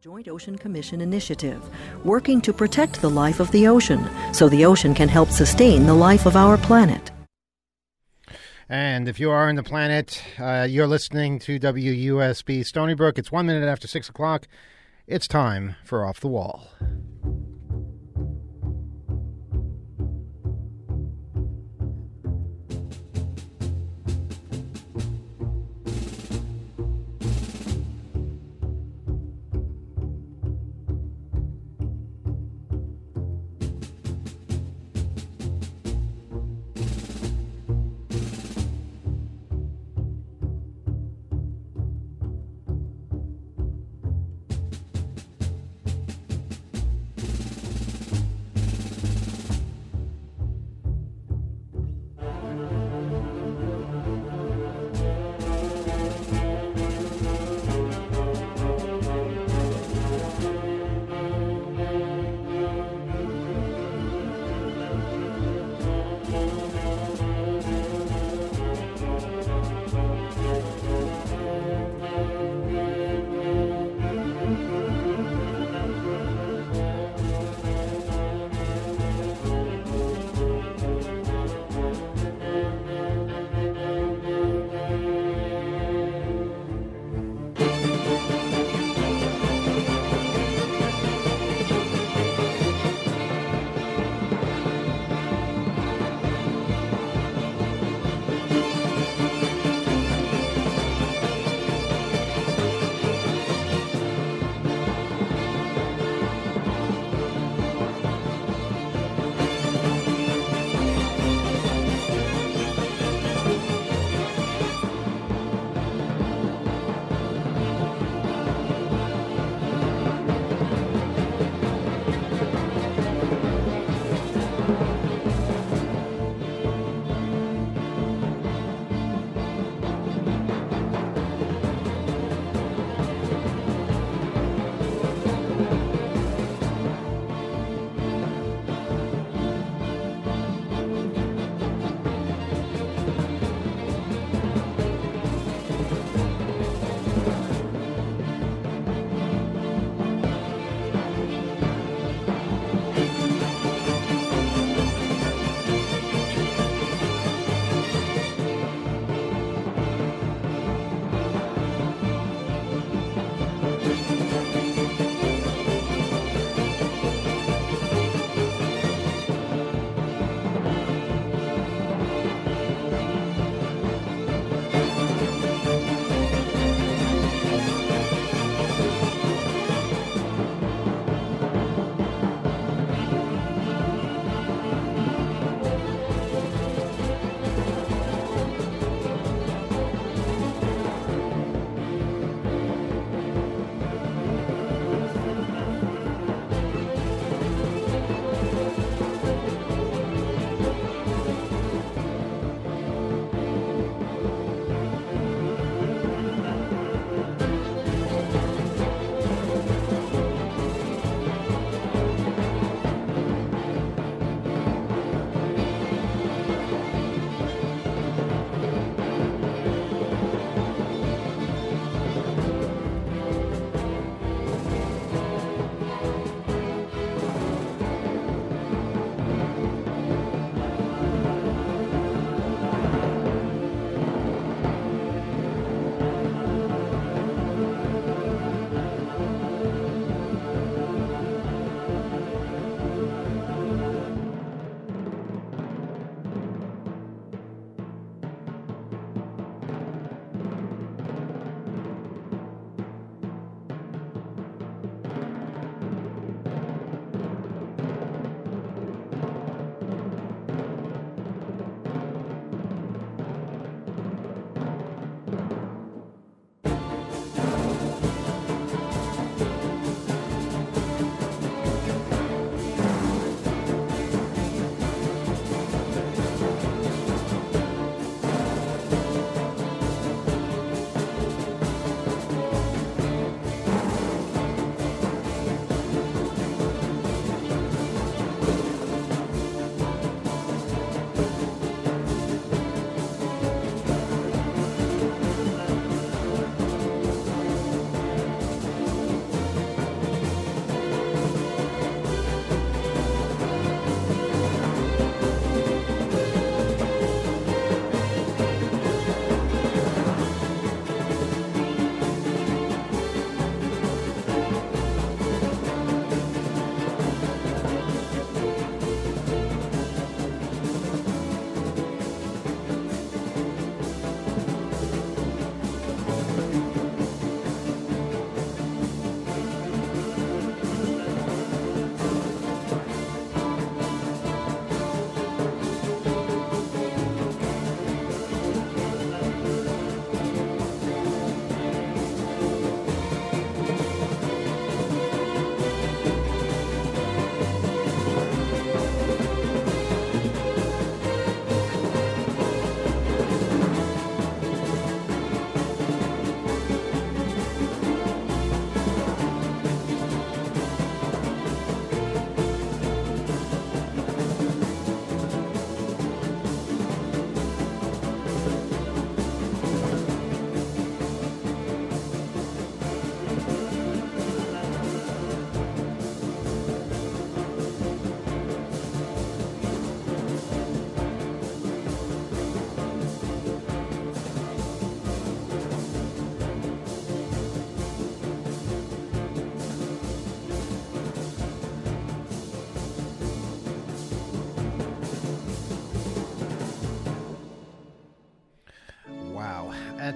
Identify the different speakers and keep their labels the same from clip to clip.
Speaker 1: Joint Ocean Commission initiative, working to protect the life of the ocean so the ocean can help sustain the life of our planet.
Speaker 2: And if you are on the planet, you're listening to WUSB Stony Brook. It's 1 minute after 6 o'clock. It's time for Off the Wall.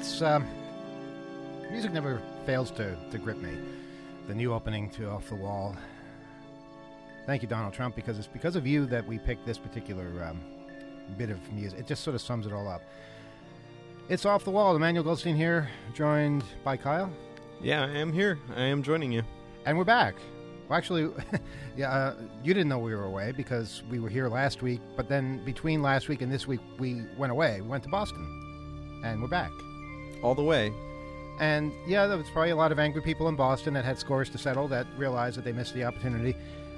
Speaker 2: it's music never fails to grip me. The new opening to Off the Wall. Thank you, Donald Trump, because it's because of you that we picked this particular bit of music. It just sort of sums it all up. It's Off the Wall. Emmanuel Goldstein here, joined by Kyle.
Speaker 3: Yeah, I am here. I am joining you.
Speaker 2: And we're back. Well, actually, you didn't know we were away because we were here last week, but then between last week and this week, we went away. We went to Boston, and we're back.
Speaker 3: All the way.
Speaker 2: And, yeah, there was probably a lot of angry people in Boston that had scores to settle that realized that they missed the opportunity.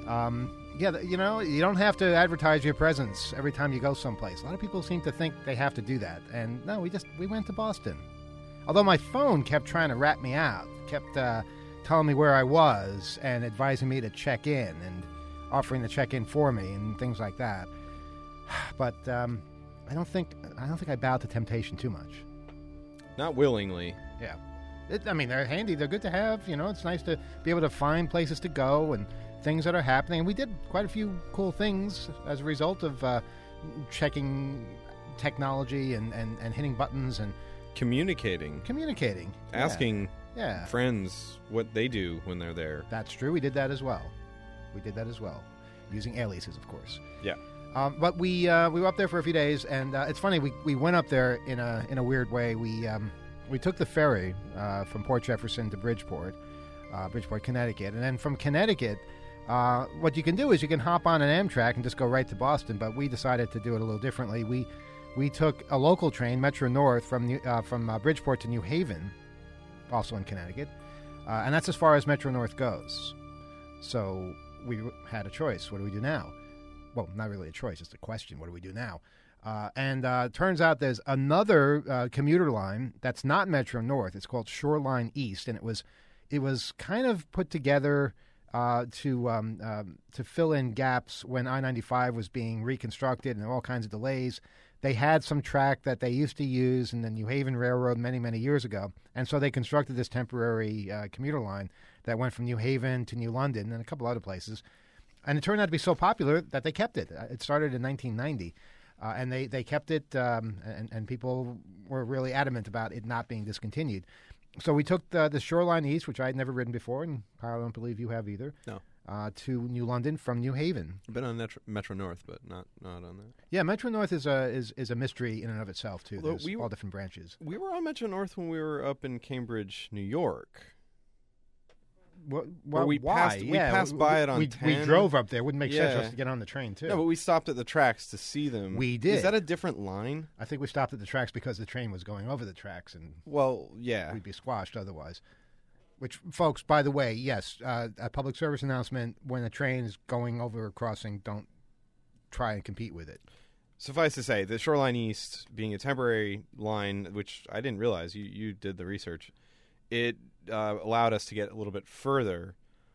Speaker 2: You know, you don't have to advertise your presence every time you go someplace. A lot of people seem to think they have to do that. And, no, we went to Boston. Although my phone kept trying to rat me out, kept telling me where I was and advising me to check in and offering to check in for me and things like that. But I don't think I bowed to temptation too much.
Speaker 3: Not willingly.
Speaker 2: Yeah. They're handy. They're good to have. You know, it's nice to be able to find places to go and things that are happening. And we did quite a few cool things as a result of checking technology and hitting buttons and
Speaker 3: Communicating. Asking friends what they do when they're there.
Speaker 2: That's true. We did that as well. Using aliases, of course.
Speaker 3: Yeah.
Speaker 2: But we were up there for a few days, and it's funny. We went up there in a weird way. We took the ferry from Port Jefferson to Bridgeport, Connecticut, and then from Connecticut, what you can do is you can hop on an Amtrak and just go right to Boston. But we decided to do it a little differently. We took a local train, Metro North, from Bridgeport to New Haven, also in Connecticut, and that's as far as Metro North goes. So we had a choice. What do we do now? Well, not really a choice. It's a question. What do we do now? And turns out there's another commuter line that's not Metro North. It's called Shoreline East, and it was kind of put together to fill in gaps when I-95 was being reconstructed and all kinds of delays. They had some track that they used to use in the New Haven Railroad many, many years ago, and so they constructed this temporary commuter line that went from New Haven to New London and a couple other places. And it turned out to be so popular that they kept it. It started in 1990, and they kept it, and people were really adamant about it not being discontinued. So we took the Shoreline East, which I had never ridden before, and Kyle, I don't believe you have either.
Speaker 3: No.
Speaker 2: To New London from New Haven.
Speaker 3: I've been on Metro North, but not on that.
Speaker 2: Yeah, Metro North is a mystery in and of itself too.
Speaker 3: Although
Speaker 2: There's all different branches.
Speaker 3: We were on Metro North when we were up in Cambridge, New York.
Speaker 2: Well,
Speaker 3: we passed by it on 10.
Speaker 2: We drove up there. Wouldn't make sense for us to get on the train too.
Speaker 3: No, but we stopped at the tracks to see them.
Speaker 2: We did.
Speaker 3: Is that a different line?
Speaker 2: I think we stopped at the tracks because the train was going over the tracks, and
Speaker 3: yeah,
Speaker 2: we'd be squashed otherwise. Which, folks, by the way, yes, a public service announcement: when a train is going over a crossing, don't try and compete with it.
Speaker 3: Suffice to say, the Shoreline East being a temporary line, which I didn't realize, you did the research, it allowed us to get a little bit further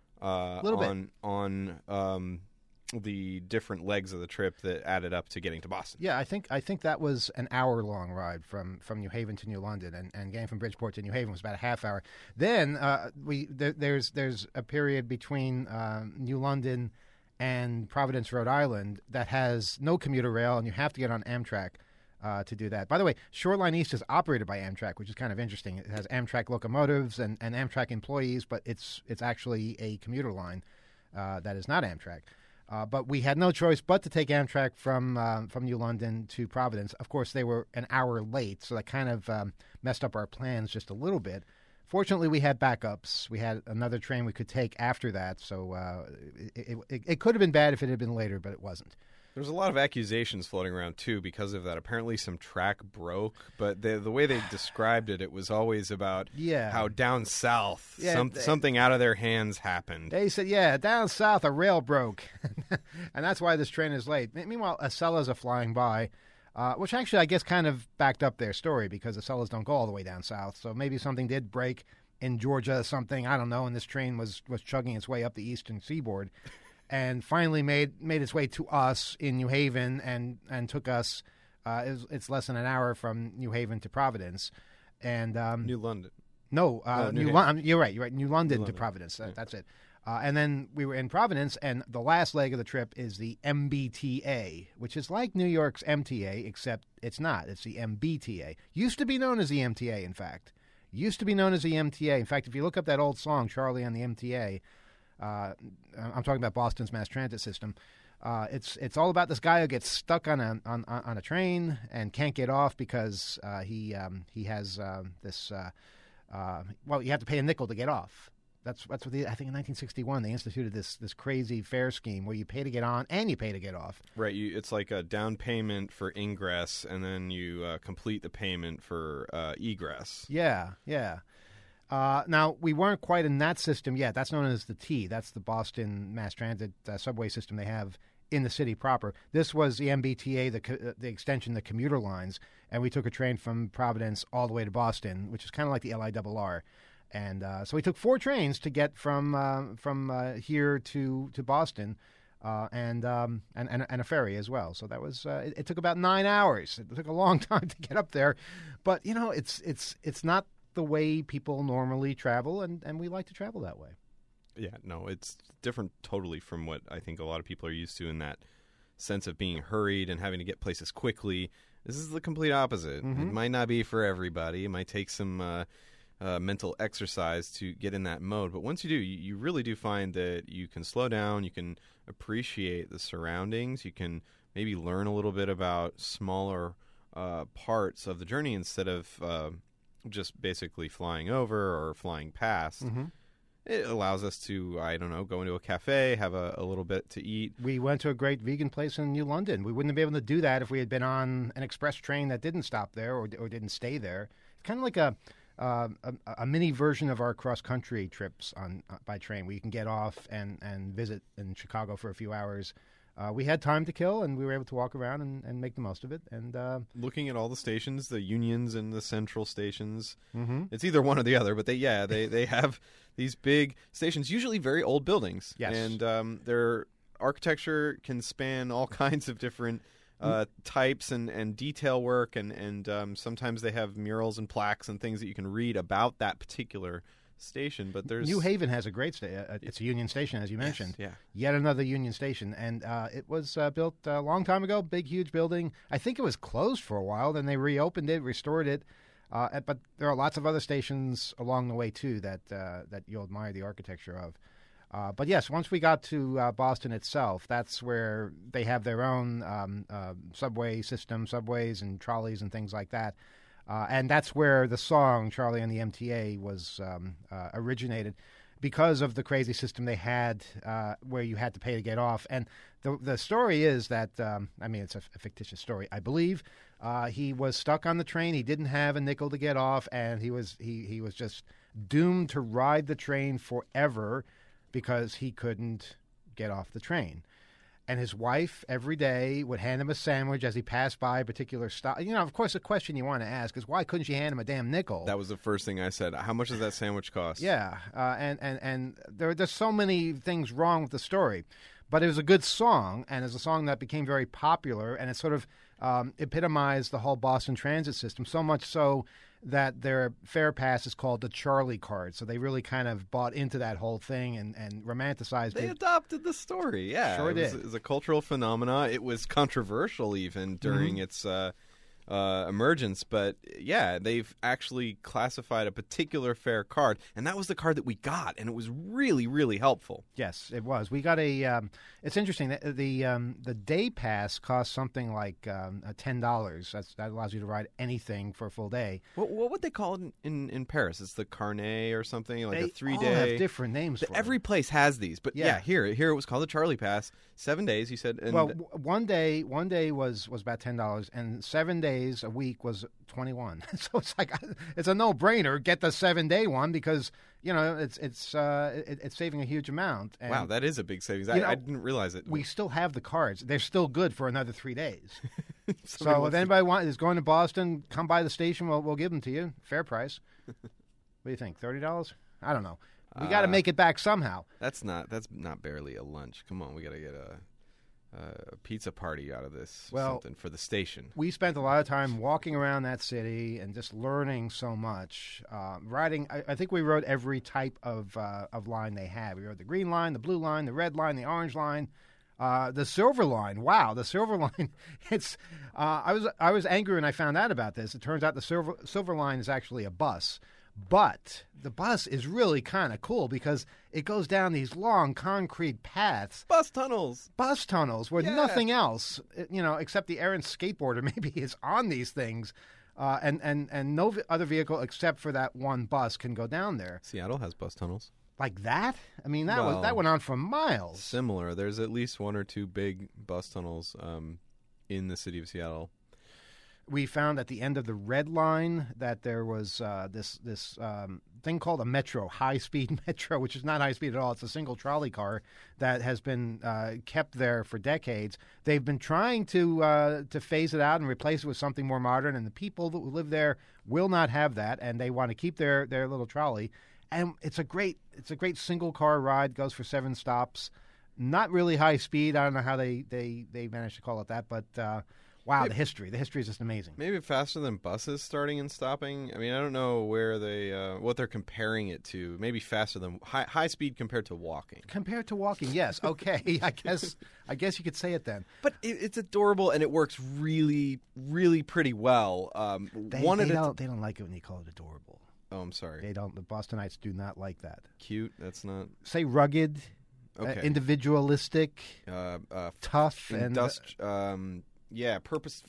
Speaker 3: on the different legs of the trip that added up to getting to Boston.
Speaker 2: Yeah, I think that was an hour-long ride from New Haven to New London, and getting from Bridgeport to New Haven was about a half hour. Then there's a period between New London and Providence, Rhode Island, that has no commuter rail, and you have to get on Amtrak to do that. By the way, Shoreline East is operated by Amtrak, which is kind of interesting. It has Amtrak locomotives and Amtrak employees, but it's actually a commuter line that is not Amtrak. But we had no choice but to take Amtrak from New London to Providence. Of course, they were an hour late, so that kind of messed up our plans just a little bit. Fortunately, we had backups. We had another train we could take after that, so it could have been bad if it had been later, but it wasn't.
Speaker 3: There's a lot of accusations floating around, too, because of that. Apparently some track broke, but the way they described it, it was always about how down south something out of their hands happened.
Speaker 2: They said, down south a rail broke, and that's why this train is late. Meanwhile, Acellas are flying by, which actually I guess kind of backed up their story because Acellas don't go all the way down south, so maybe something did break in Georgia or something, I don't know, and this train was chugging its way up the eastern seaboard. And finally made its way to us in New Haven and took us. It's less than an hour from New Haven to Providence, and
Speaker 3: New London.
Speaker 2: No, you're right. New London to Providence. That's it. And then we were in Providence, and the last leg of the trip is the MBTA, which is like New York's MTA, except it's not. It's the MBTA. Used to be known as the MTA, in fact. In fact, if you look up that old song, Charlie on the MTA, I'm talking about Boston's mass transit system. It's all about this guy who gets stuck on a train and can't get off because he has this. You have to pay a nickel to get off. That's what I think in 1961 they instituted this crazy fare scheme where you pay to get on and you pay to get off.
Speaker 3: Right. It's like a down payment for ingress, and then you complete the payment for egress.
Speaker 2: Yeah. Now, we weren't quite in that system yet. That's known as the T. That's the Boston mass transit subway system they have in the city proper. This was the MBTA, the extension, the commuter lines, and we took a train from Providence all the way to Boston, which is kind of like the LIRR. And so we took 4 trains to get from here to Boston, and a ferry as well. So that was it took about 9 hours. It took a long time to get up there, but it's not the way people normally travel, and we like to travel that way.
Speaker 3: Yeah, no, it's different totally from what I think a lot of people are used to in that sense of being hurried and having to get places quickly. This is the complete opposite. Mm-hmm. It might not be for everybody. It might take some mental exercise to get in that mode. But once you do, you really do find that you can slow down, you can appreciate the surroundings, you can maybe learn a little bit about smaller parts of the journey instead of just basically flying over or flying past.
Speaker 2: Mm-hmm.
Speaker 3: It allows us to, go into a cafe, have a little bit to eat.
Speaker 2: We went to a great vegan place in New London. We wouldn't have been able to do that if we had been on an express train that didn't stop there or didn't stay there. It's kind of like a mini version of our cross-country trips by train, where you can get off and visit in Chicago for a few hours. We had time to kill, and we were able to walk around and make the most of it. And
Speaker 3: looking at all the stations, the Unions and the Central stations,
Speaker 2: mm-hmm.
Speaker 3: It's either one or the other, but they have these big stations, usually very old buildings.
Speaker 2: Yes.
Speaker 3: And their architecture can span all kinds of different types and detail work, and sometimes they have murals and plaques and things that you can read about that particular station. But there's
Speaker 2: New Haven has a great it's a Union Station, as you mentioned.
Speaker 3: Yes,
Speaker 2: yeah. Yet another Union Station, and it was built a long time ago. Big, huge building. I think it was closed for a while. Then they reopened it, restored it. But there are lots of other stations along the way too that you'll admire the architecture of. But yes, once we got to Boston itself, that's where they have their own subway system, subways and trolleys and things like that. And that's where the song Charlie on the MTA was originated, because of the crazy system they had where you had to pay to get off. And the story is that, it's a fictitious story, I believe. He was stuck on the train. He didn't have a nickel to get off, and he was just doomed to ride the train forever because he couldn't get off the train. And his wife every day would hand him a sandwich as he passed by a particular stop. Of course, the question you want to ask is, why couldn't she hand him a damn nickel?
Speaker 3: That was the first thing I said. How much does that sandwich cost?
Speaker 2: Yeah, and there's so many things wrong with the story. But it was a good song, and it's a song that became very popular, and it sort of epitomized the whole Boston transit system, so much so that their fare pass is called the Charlie card. So they really kind of bought into that whole thing and romanticized it.
Speaker 3: They adopted the story, yeah.
Speaker 2: Sure did.
Speaker 3: It was a cultural phenomena. It was controversial even during its emergence. But, yeah, they've actually classified a particular fare card, and that was the card that we got, and it was really, really helpful.
Speaker 2: Yes, it was. We got it's interesting. The day pass costs something like $10. That allows you to ride anything for a full day.
Speaker 3: What would they call it in Paris? It's the Carnet or something, like
Speaker 2: a
Speaker 3: 3-day.
Speaker 2: They all have different names for
Speaker 3: Every place has these, but here it was called the Charlie Pass. 7 days, you said. And
Speaker 2: one day was about $10, and 7 days a week was $21. So it's like it's a no-brainer. Get the 7-day one because it's saving a huge amount. And,
Speaker 3: wow, that is a big savings. I didn't realize it.
Speaker 2: We still have the cards. They're still good for another 3 days. So if anybody is going to Boston, come by the station. We'll give them to you, fair price. What do you think? $30? I don't know. We got to make it back somehow.
Speaker 3: That's not barely a lunch. Come on, we got to get a pizza party out of this.
Speaker 2: Well,
Speaker 3: something for the station.
Speaker 2: We spent a lot of time walking around that city and just learning so much. Riding, I think we rode every type of line they had. We rode the green line, the blue line, the red line, the orange line. The silver line. Wow, the silver line. It's. I was angry when I found out about this. It turns out the silver line is actually a bus, but the bus is really kind of cool because it goes down these long concrete paths.
Speaker 3: Bus tunnels
Speaker 2: Where nothing else, except the errant skateboarder maybe is on these things, and no other vehicle except for that one bus can go down there.
Speaker 3: Seattle has bus tunnels.
Speaker 2: Like that? I mean, that went on for miles.
Speaker 3: Similar. There's at least one or two big bus tunnels in the city of Seattle.
Speaker 2: We found at the end of the red line that there was this thing called a metro, high-speed metro, which is not high-speed at all. It's a single trolley car that has been kept there for decades. They've been trying to phase it out and replace it with something more modern, and the people that live there will not have that, and they want to keep their little trolley. And it's a great single car ride. Goes for 7 stops. Not really high speed. I don't know how they managed to call it that, but wow, the history is just amazing.
Speaker 3: Maybe faster than buses starting and stopping. I mean, I don't know where they what they're comparing it to. Maybe faster than high speed compared to walking.
Speaker 2: Compared to walking, yes. Okay, I guess you could say it then.
Speaker 3: But it's adorable and it works really, really pretty well.
Speaker 2: They don't like it when you call it adorable.
Speaker 3: Oh, I'm sorry.
Speaker 2: They don't. The Bostonites do not like that.
Speaker 3: Cute. That's not.
Speaker 2: Say rugged, individualistic, tough,
Speaker 3: purpose.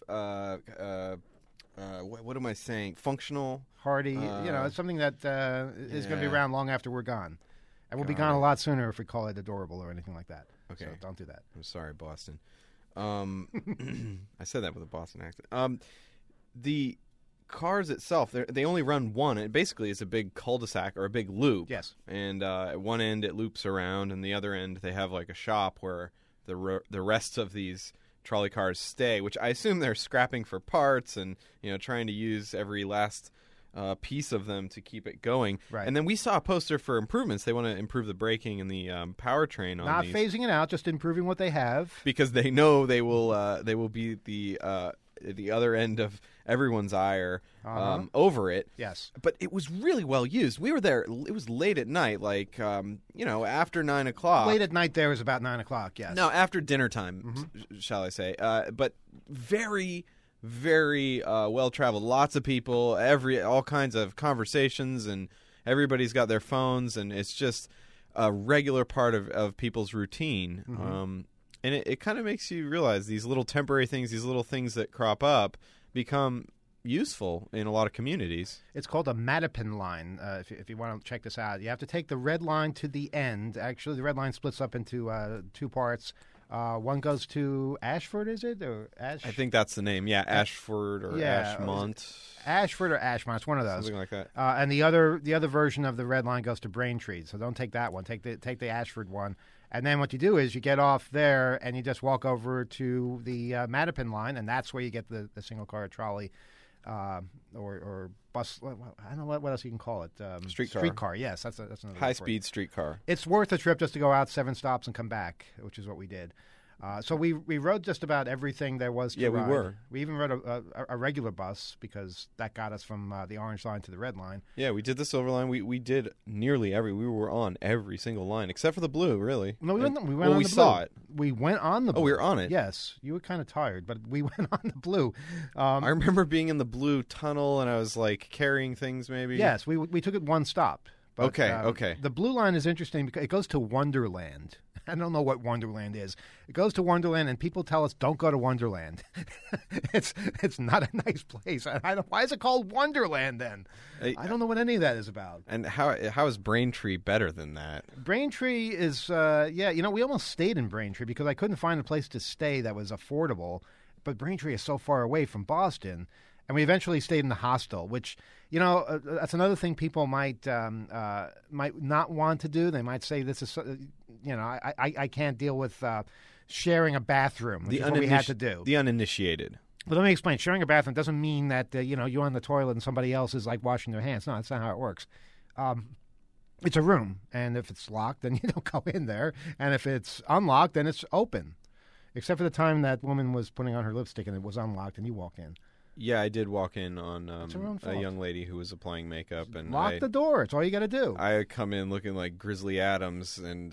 Speaker 3: What am I saying? Functional,
Speaker 2: hardy. It's something that is going to be around long after we're gone, and we'll be gone a lot sooner if we call it adorable or anything like that.
Speaker 3: Okay,
Speaker 2: so don't do that.
Speaker 3: I'm sorry, Boston. I said that with a Boston accent. The cars itself, they only run one. It basically is a big cul-de-sac or a big loop.
Speaker 2: Yes.
Speaker 3: And at one end it loops around, and the other end they have like a shop where the rest of these trolley cars stay, which I assume they're scrapping for parts and trying to use every last piece of them to keep it going.
Speaker 2: Right.
Speaker 3: And then we saw a poster for improvements. They want to improve the braking and the powertrain on
Speaker 2: Not
Speaker 3: these.
Speaker 2: phasing it out, just improving what they have.
Speaker 3: Because they know they will be the other end of everyone's ire over it.
Speaker 2: Yes.
Speaker 3: But it was really well used. We were there. It was late at night, like, after 9 o'clock.
Speaker 2: Late at night there was about 9 o'clock, yes.
Speaker 3: No, after dinner time, shall I say. But very, very well-traveled. Lots of people, all kinds of conversations, and everybody's got their phones, and it's just a regular part of people's routine. And it kind of makes you realize these little temporary things, these little things that crop up become useful in a lot of communities.
Speaker 2: It's called a Mattapan line, if you want to check this out. You have to take the red line to the end. Actually, the red line splits up into 2 parts. One goes to Ashford, is it? Or
Speaker 3: I think that's the name. Yeah, Ashford or Ashmont.
Speaker 2: Ashford or Ashmont. It's one of those.
Speaker 3: Something like that.
Speaker 2: And the other version of the red line goes to Braintree. So don't take that one. Take the Ashford one. And then what you do is you get off there and you just walk over to the Mattapan line, and that's where you get the single car trolley or bus. I don't know what else you can call it.
Speaker 3: Streetcar.
Speaker 2: Streetcar. Yes, that's another
Speaker 3: high-speed streetcar.
Speaker 2: It's worth a trip just to go out 7 stops and come back, which is what we did. So we rode just about everything there was to ride.
Speaker 3: Yeah, we were.
Speaker 2: We even rode a regular bus because that got us from the orange line to the red line.
Speaker 3: Yeah, we did the silver line. We did nearly we were on every single line except for the blue, really.
Speaker 2: No, we went on the blue. We
Speaker 3: saw it.
Speaker 2: We went on the blue.
Speaker 3: Oh, we were on it.
Speaker 2: Yes. You were kind of tired, but we went on the blue.
Speaker 3: I remember being in the blue tunnel and I was like carrying things maybe.
Speaker 2: Yes, we took it 1 stop. But,
Speaker 3: okay.
Speaker 2: The blue line is interesting because it goes to Wonderland. I don't know what Wonderland is. It goes to Wonderland, and people tell us don't go to Wonderland. It's not a nice place. Why is it called Wonderland then? I don't know what any of that is about.
Speaker 3: And how is Braintree better than that?
Speaker 2: Braintree is we almost stayed in Braintree because I couldn't find a place to stay that was affordable. But Braintree is so far away from Boston. And we eventually stayed in the hostel, which, that's another thing people might not want to do. They might say this is, I can't deal with sharing a bathroom, which is what we had to do.
Speaker 3: The uninitiated.
Speaker 2: But let me explain. Sharing a bathroom doesn't mean that, you're on the toilet and somebody else is, like, washing their hands. No, that's not how it works. It's a room, and if it's locked, then you don't go in there. And if it's unlocked, then it's open. except for the time that woman was putting on her lipstick and it was unlocked and you walked in.
Speaker 3: Yeah, I did walk in on a young lady who was applying makeup. And
Speaker 2: lock the door. It's all you got to do.
Speaker 3: I come in looking like Grizzly Adams, and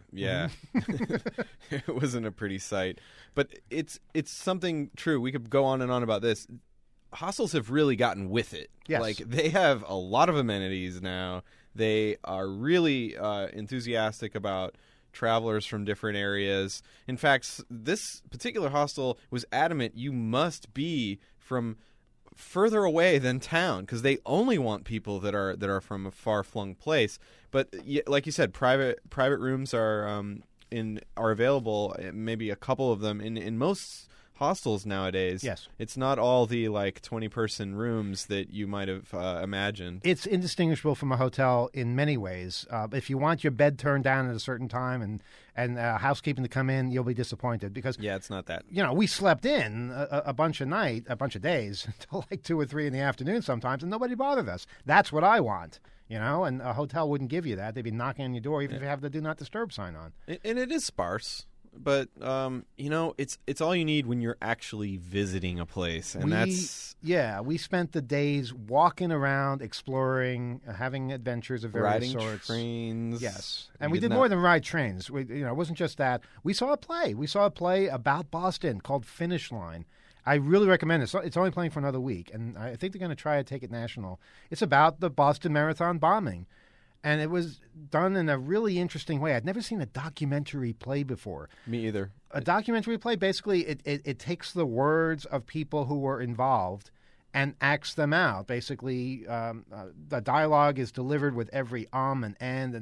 Speaker 3: it wasn't a pretty sight. But it's something true. We could go on and on about this. Hostels have really gotten with it.
Speaker 2: Yes.
Speaker 3: Like, they have a lot of amenities now. They are really enthusiastic about travelers from different areas. In fact, this particular hostel was adamant you must be from further away than town because they only want people that are from a far-flung place. But like you said, private rooms are available. Maybe a couple of them in most hostels nowadays.
Speaker 2: Yes,
Speaker 3: it's not all the 20-person rooms that you might have imagined.
Speaker 2: It's indistinguishable from a hotel in many ways. If you want your bed turned down at a certain time and housekeeping to come in, you'll be disappointed because
Speaker 3: it's not that.
Speaker 2: We slept in a bunch of days until 2 or 3 in the afternoon sometimes, and nobody bothered us. That's what I want. And a hotel wouldn't give you that. They'd be knocking on your door even if you have the Do Not Disturb sign on.
Speaker 3: And it is sparse. But it's all you need when you're actually visiting a place, and
Speaker 2: we spent the days walking around, exploring, having adventures of various sorts,
Speaker 3: trains.
Speaker 2: Yes, and we did more than ride trains. It wasn't just that. We saw a play. We saw a play about Boston called Finish Line. I really recommend it. It's only playing for another week, and I think they're going to try to take it national. It's about the Boston Marathon bombing. And it was done in a really interesting way. I'd never seen a documentary play before.
Speaker 3: Me either.
Speaker 2: A documentary play, basically, it takes the words of people who were involved and acts them out. Basically, the dialogue is delivered with every and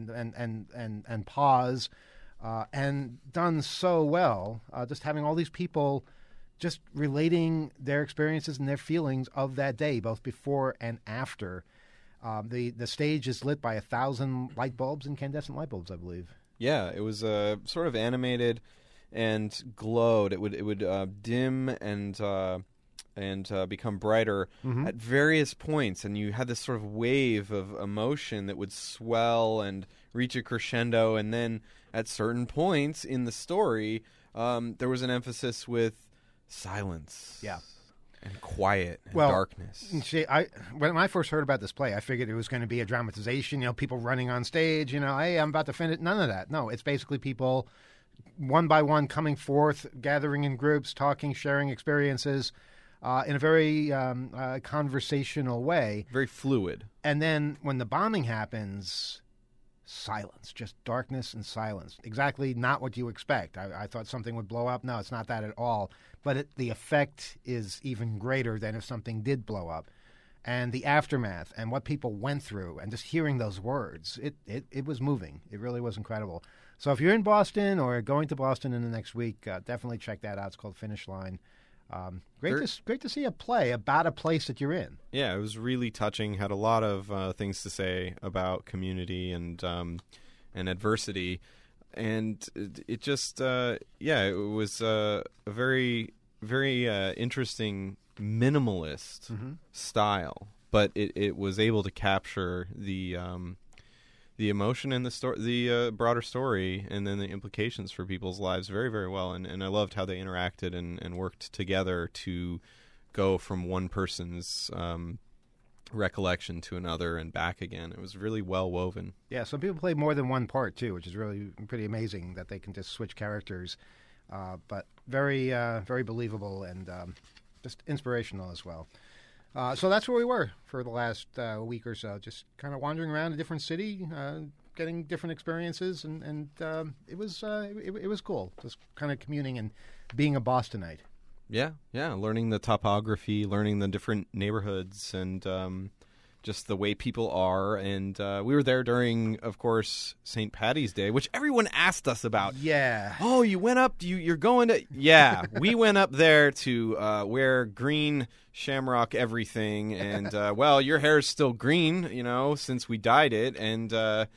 Speaker 2: and pause, and done so well. Just having all these people just relating their experiences and their feelings of that day, both before and after. The stage is lit by 1,000 light bulbs, incandescent light bulbs, I believe.
Speaker 3: Yeah, it was sort of animated and glowed. It would dim and become brighter at various points, and you had this sort of wave of emotion that would swell and reach a crescendo, and then at certain points in the story, there was an emphasis with silence.
Speaker 2: Yeah.
Speaker 3: And quiet and darkness.
Speaker 2: See, when I first heard about this play, I figured it was going to be a dramatization, people running on stage, hey, I'm about to finish. None of that. No, it's basically people one by one coming forth, gathering in groups, talking, sharing experiences in a very conversational way.
Speaker 3: Very fluid.
Speaker 2: And then when the bombing happens, silence, just darkness and silence. Exactly not what you expect. I thought something would blow up. No, it's not that at all. But the effect is even greater than if something did blow up. And the aftermath and what people went through and just hearing those words, it was moving. It really was incredible. So if you're in Boston or going to Boston in the next week, definitely check that out. It's called Finish Line. Great to see a play about a place that you're in.
Speaker 3: Yeah, it was really touching. Had a lot of things to say about community and adversity. And it just, it was a very, very interesting minimalist style, but it was able to capture the emotion and the broader story, and then the implications for people's lives very, very well. And I loved how they interacted and worked together to go from one person's recollection to another and back again. It was really well woven.
Speaker 2: Yeah, some people play more than one part too, which is really pretty amazing that they can just switch characters. But very, very believable and just inspirational as well. So that's where we were for the last week or so, just kind of wandering around a different city, getting different experiences, and it was cool, just kind of communing and being a Bostonite.
Speaker 3: Yeah, learning the topography, learning the different neighborhoods, and just the way people are. And we were there during, of course, St. Paddy's Day, which everyone asked us about.
Speaker 2: Yeah.
Speaker 3: Oh, you went up? You're going to? Yeah, we went up there to wear green shamrock everything. And, well, your hair is still green, since we dyed it. And,
Speaker 2: let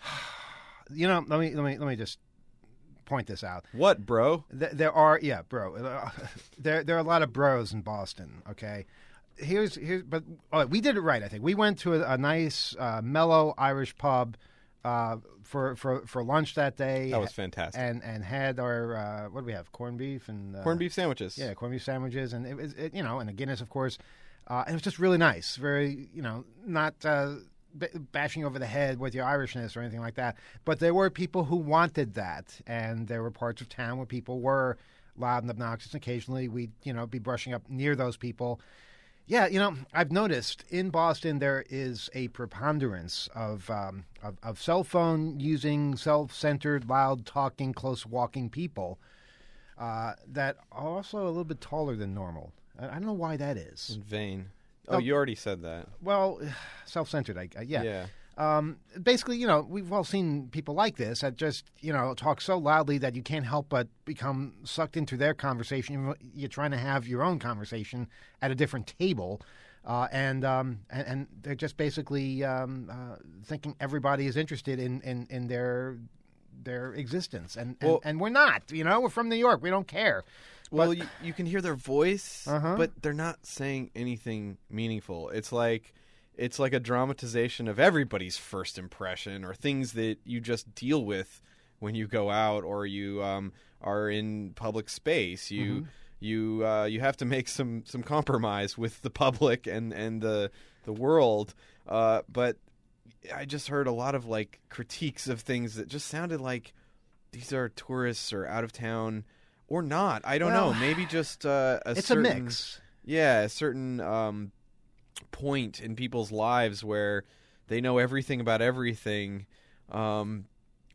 Speaker 2: me just point this out.
Speaker 3: What, bro?
Speaker 2: There are a lot of bros in Boston. Okay, but we did it right. I think we went to a nice mellow Irish pub for lunch that day.
Speaker 3: That was fantastic.
Speaker 2: And had our what do we have? Corned beef and
Speaker 3: corned beef sandwiches.
Speaker 2: Yeah, corned beef sandwiches, and it was and a Guinness, of course. It was just really nice. Very not bashing over the head with your Irishness or anything like that. But there were people who wanted that, and there were parts of town where people were loud and obnoxious. Occasionally, we'd be brushing up near those people. Yeah, I've noticed in Boston there is a preponderance of cell phone using, self-centered, loud talking, close walking people that are also a little bit taller than normal. I don't know why that is.
Speaker 3: In vain. Oh, you already said that.
Speaker 2: Well, self-centered, yeah.
Speaker 3: Yeah.
Speaker 2: Basically, we've all seen people like this that just, talk so loudly that you can't help but become sucked into their conversation. You're trying to have your own conversation at a different table, and they're just basically thinking everybody is interested in their existence, and we're not. We're from New York. We don't care.
Speaker 3: Well, you can hear their voice, but they're not saying anything meaningful. It's like a dramatization of everybody's first impression or things that you just deal with when you go out or you are in public space. You have to make some compromise with the public and the world. But I just heard a lot of critiques of things that just sounded like these are tourists or out of town or not. I don't know. Maybe just
Speaker 2: it's a mix.
Speaker 3: Yeah, a certain point in people's lives where they know everything about everything, and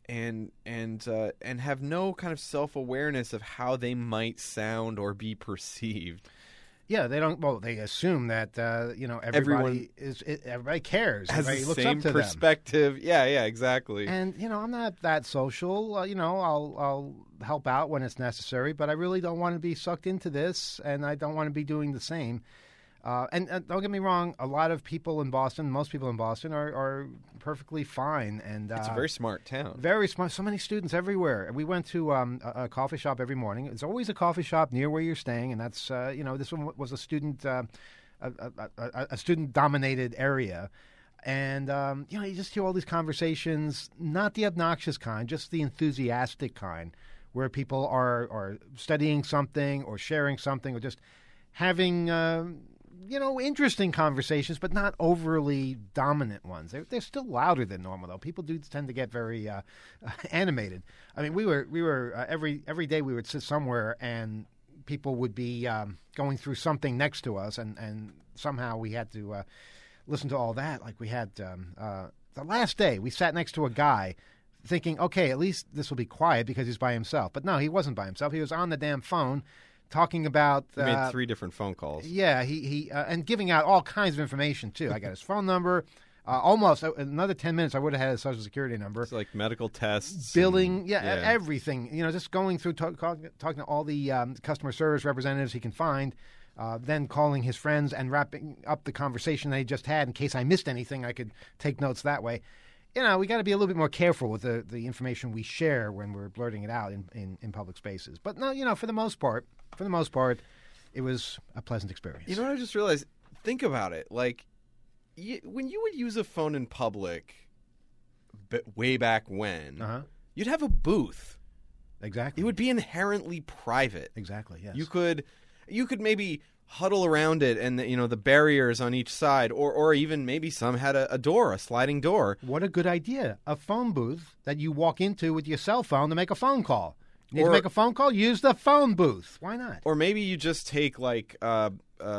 Speaker 3: have no kind of self-awareness of how they might sound or be perceived.
Speaker 2: Yeah, they don't. Well, they assume that everybody cares.
Speaker 3: Has
Speaker 2: everybody
Speaker 3: the
Speaker 2: looks
Speaker 3: same
Speaker 2: up to
Speaker 3: perspective.
Speaker 2: them.
Speaker 3: Yeah, exactly.
Speaker 2: And I'm not that social. I'll help out when it's necessary, but I really don't want to be sucked into this, and I don't want to be doing the same. And don't get me wrong, a lot of people in Boston, most people in Boston are perfectly fine. And
Speaker 3: it's a very smart town.
Speaker 2: Very smart. So many students everywhere. We went to a coffee shop every morning. There's always a coffee shop near where you're staying, and that's this one was a student a student-dominated area. And, you just hear all these conversations, not the obnoxious kind, just the enthusiastic kind, where people are studying something or sharing something or just having interesting conversations, but not overly dominant ones. They're still louder than normal, though. People do tend to get very animated. I mean, we were every day we would sit somewhere and people would be going through something next to us, and somehow we had to listen to all that. Like we had the last day, we sat next to a guy thinking, okay, at least this will be quiet because he's by himself. But no, he wasn't by himself. He was on the damn phone, talking about...
Speaker 3: He made 3 different phone calls.
Speaker 2: Yeah, he and giving out all kinds of information, too. I got his phone number. Almost another 10 minutes, I would have had his Social Security number.
Speaker 3: It's like medical tests.
Speaker 2: Billing, everything. Just going through, talking to all the customer service representatives he can find, then calling his friends and wrapping up the conversation they just had. In case I missed anything, I could take notes that way. We got to be a little bit more careful with the information we share when we're blurting it out in public spaces. But no, for the most part, it was a pleasant experience.
Speaker 3: You know what I just realized? Think about it. Like, when you would use a phone in public, way back when, you'd have a booth.
Speaker 2: Exactly.
Speaker 3: It would be inherently private.
Speaker 2: Exactly. Yes.
Speaker 3: You could maybe huddle around it, and the barriers on each side, or even maybe some had a door, a sliding door.
Speaker 2: What a good idea! A phone booth that you walk into with your cell phone to make a phone call. You need to make a phone call? Use the phone booth. Why not?
Speaker 3: Or maybe you just take like a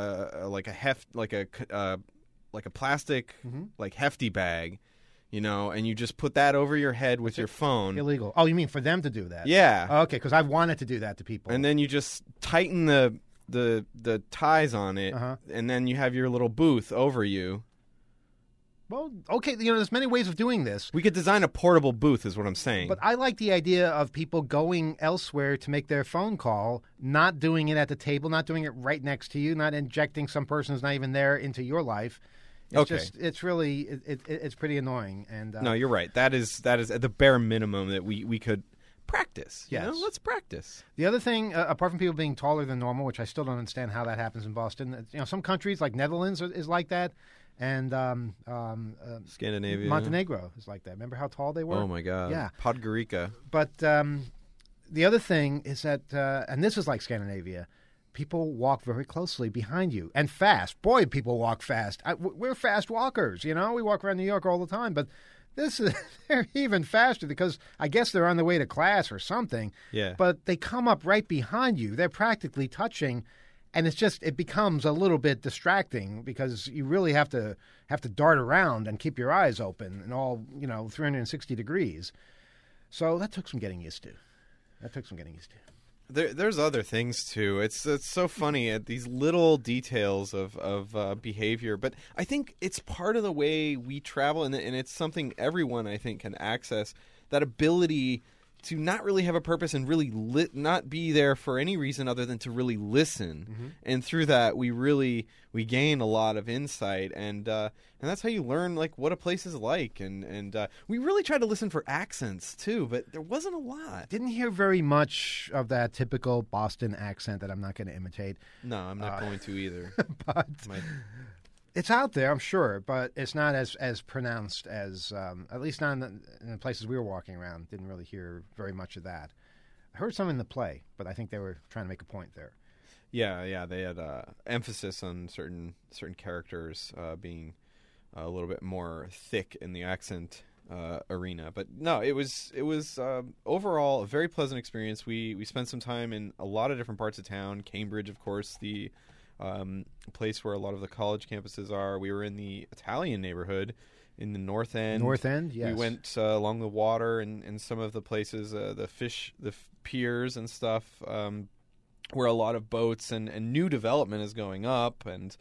Speaker 3: plastic hefty bag, and you just put that over your head with your phone.
Speaker 2: Illegal. Oh, you mean for them to do that?
Speaker 3: Yeah.
Speaker 2: Okay, because I've wanted to do that to people.
Speaker 3: And then you just tighten the ties on it, and then you have your little booth over you.
Speaker 2: Well, okay, there's many ways of doing this.
Speaker 3: We could design a portable booth, is what I'm saying.
Speaker 2: But I like the idea of people going elsewhere to make their phone call, not doing it at the table, not doing it right next to you, not injecting some person who's not even there into your life. It's really it's pretty annoying. And
Speaker 3: no, you're right. That is at the bare minimum that we could practice.
Speaker 2: Yes.
Speaker 3: Let's practice.
Speaker 2: The other thing, apart from people being taller than normal, which I still don't understand how that happens in Boston, some countries like Netherlands is like that. And
Speaker 3: Scandinavia.
Speaker 2: Montenegro is like that. Remember how tall they were?
Speaker 3: Oh, my God.
Speaker 2: Yeah.
Speaker 3: Podgorica.
Speaker 2: But the other thing is that, and this is like Scandinavia, people walk very closely behind you and fast. Boy, people walk fast. We're fast walkers, We walk around New York all the time, but they're even faster because I guess they're on the way to class or something.
Speaker 3: Yeah.
Speaker 2: But they come up right behind you. They're practically touching. And it becomes a little bit distracting because you really have to dart around and keep your eyes open and all, 360 degrees. So that took some getting used to.
Speaker 3: There's other things too. It's so funny at these little details of behavior, but I think it's part of the way we travel, and it's something everyone I think can access. That ability to not really have a purpose and really not be there for any reason other than to really listen. Mm-hmm. And through that, we gain a lot of insight, and that's how you learn like what a place is like. And we really tried to listen for accents too, but there wasn't a lot.
Speaker 2: Didn't hear very much of that typical Boston accent that I'm not going to imitate.
Speaker 3: No, I'm not going to either.
Speaker 2: But it's out there, I'm sure, but it's not as pronounced as, at least not in the places we were walking around. Didn't really hear very much of that. I heard some in the play, but I think they were trying to make a point there.
Speaker 3: Yeah, they had emphasis on certain characters being a little bit more thick in the accent arena. But no, it was overall a very pleasant experience. We spent some time in a lot of different parts of town. Cambridge, of course, the place where a lot of the college campuses are. We were in the Italian neighborhood in the North End.
Speaker 2: North End, yes.
Speaker 3: We went along the water and some of the places, the piers and stuff, where a lot of boats and new development is going up. And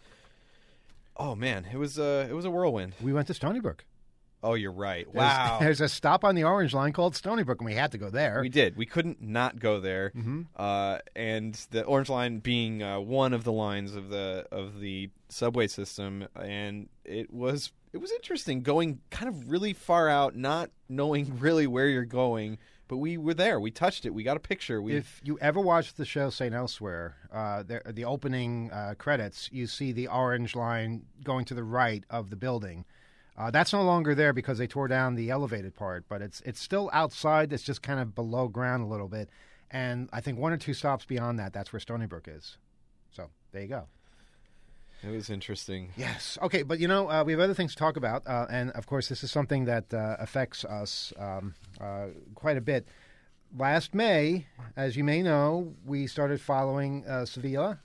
Speaker 3: oh man, it was a whirlwind.
Speaker 2: We went to Stony Brook.
Speaker 3: Oh, you're right. Wow.
Speaker 2: There's a stop on the Orange Line called Stony Brook, and we had to go there.
Speaker 3: We did. We couldn't not go there.
Speaker 2: Mm-hmm.
Speaker 3: And the Orange Line being one of the lines of the subway system, and it was interesting going kind of really far out, not knowing really where you're going. But we were there. We touched it. We got a picture.
Speaker 2: If you ever watched the show St. Elsewhere, the opening credits, you see the Orange Line going to the right of the building. That's no longer there because they tore down the elevated part, but it's still outside. It's just kind of below ground a little bit. And I think one or two stops beyond that, that's where Stony Brook is. So there you go.
Speaker 3: It was interesting.
Speaker 2: Yes. Okay, but we have other things to talk about. And, of course, this is something that affects us quite a bit. Last May, as you may know, we started following Sevilla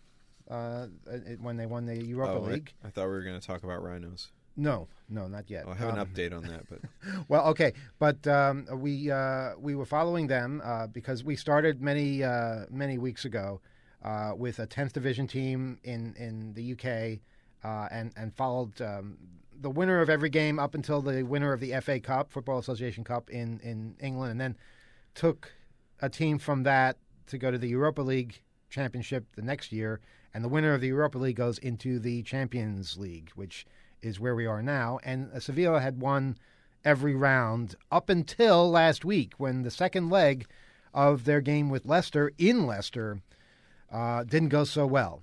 Speaker 2: when they won the Europa League.
Speaker 3: I thought we were going to talk about rhinos.
Speaker 2: No, not yet.
Speaker 3: I'll have an update on that. But
Speaker 2: well, okay, but we were following them because we started many weeks ago with a 10th Division team in the UK and followed the winner of every game up until the winner of the FA Cup, Football Association Cup in England, and then took a team from that to go to the Europa League Championship the next year, and the winner of the Europa League goes into the Champions League, which is where we are now. And Sevilla had won every round up until last week when the second leg of their game with Leicester in Leicester didn't go so well.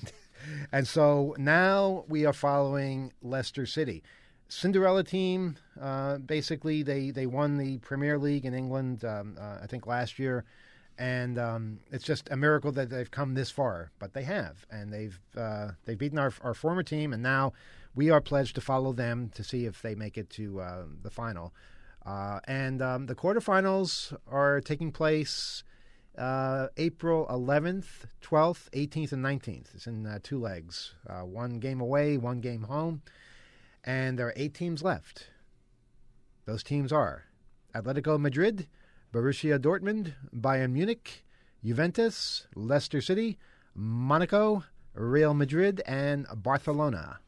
Speaker 2: And so now we are following Leicester City. Cinderella team, basically they won the Premier League in England, I think last year. And it's just a miracle that they've come this far, but they have. And they've beaten our former team, and now we are pledged to follow them to see if they make it to the final. And the quarterfinals are taking place April 11th, 12th, 18th, and 19th. It's in two legs, one game away, one game home. And there are 8 teams left. Those teams are Atletico Madrid, Borussia Dortmund, Bayern Munich, Juventus, Leicester City, Monaco, Real Madrid, and Barcelona.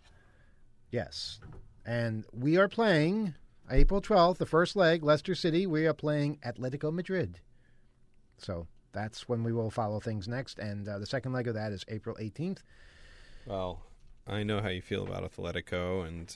Speaker 2: Yes. And we are playing April 12th, the first leg, Leicester City. We are playing Atletico Madrid. So that's when we will follow things next. And the second leg of that is April 18th.
Speaker 3: Well, I know how you feel about Atletico, and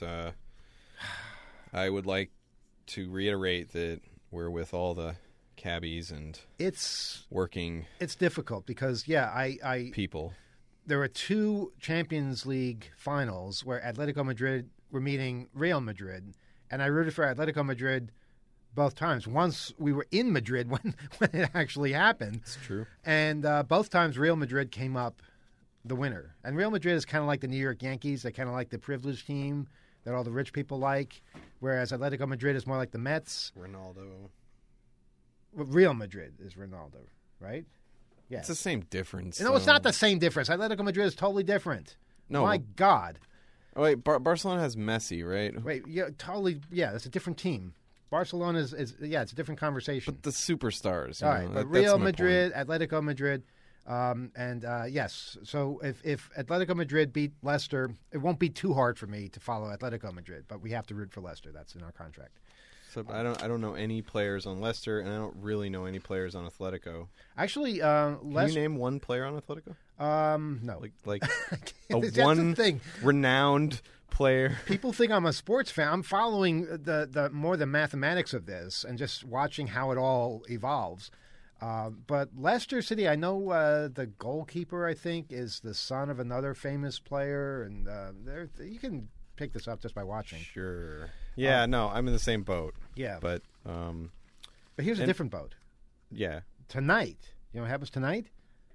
Speaker 3: I would like to reiterate that we're with all the cabbies and
Speaker 2: it's difficult because I
Speaker 3: people.
Speaker 2: There are 2 Champions League finals where Atletico Madrid were meeting Real Madrid, and I rooted for Atletico Madrid both times. Once we were in Madrid when it actually happened.
Speaker 3: It's true.
Speaker 2: And both times Real Madrid came up the winner. And Real Madrid is kind of like the New York Yankees. They're kind of like the privileged team that all the rich people like, whereas Atletico Madrid is more like the Mets.
Speaker 3: Ronaldo.
Speaker 2: Well, Real Madrid is Ronaldo, right? Yeah.
Speaker 3: It's the same difference.
Speaker 2: No, it's not the same difference. Atletico Madrid is totally different.
Speaker 3: No.
Speaker 2: My God.
Speaker 3: Oh, wait, Barcelona has Messi, right?
Speaker 2: Wait, yeah, totally. Yeah, it's a different team. Barcelona is it's a different conversation.
Speaker 3: But the superstars.
Speaker 2: All right, but Real Madrid, Atletico Madrid, yes. So if Atletico Madrid beat Leicester, it won't be too hard for me to follow Atletico Madrid, but we have to root for Leicester. That's in our contract.
Speaker 3: So I don't know any players on Leicester, and I don't really know any players on Atletico.
Speaker 2: Actually,
Speaker 3: Can you name one player on Atletico?
Speaker 2: No.
Speaker 3: Like a renowned player.
Speaker 2: People think I'm a sports fan. I'm following the more the mathematics of this and just watching how it all evolves. But Leicester City, I know the goalkeeper, I think, is the son of another famous player, and you can pick this up just by watching.
Speaker 3: Sure. Yeah, no, I'm in the same boat.
Speaker 2: Yeah.
Speaker 3: But
Speaker 2: here's a different boat.
Speaker 3: Yeah.
Speaker 2: Tonight, you know what happens tonight?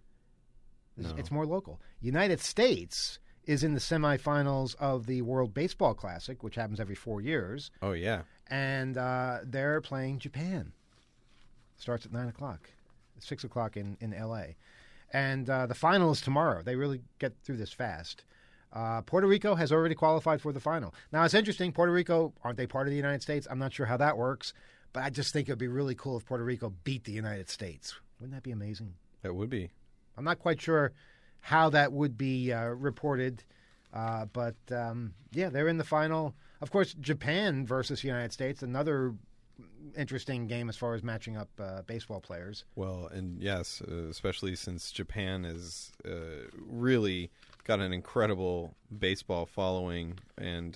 Speaker 3: No.
Speaker 2: It's more local. United States is in the semifinals of the World Baseball Classic, which happens every 4 years.
Speaker 3: Oh, yeah.
Speaker 2: And they're playing Japan. Starts at 9 o'clock. It's 6 o'clock in L.A. And the final is tomorrow. They really get through this fast. Puerto Rico has already qualified for the final. Now, it's interesting. Puerto Rico, aren't they part of the United States? I'm not sure how that works. But I just think it would be really cool if Puerto Rico beat the United States. Wouldn't that be amazing?
Speaker 3: That would be.
Speaker 2: I'm not quite sure how that would be reported. But they're in the final. Of course, Japan versus the United States, another interesting game as far as matching up baseball players.
Speaker 3: Well, and yes, especially since Japan has really got an incredible baseball following and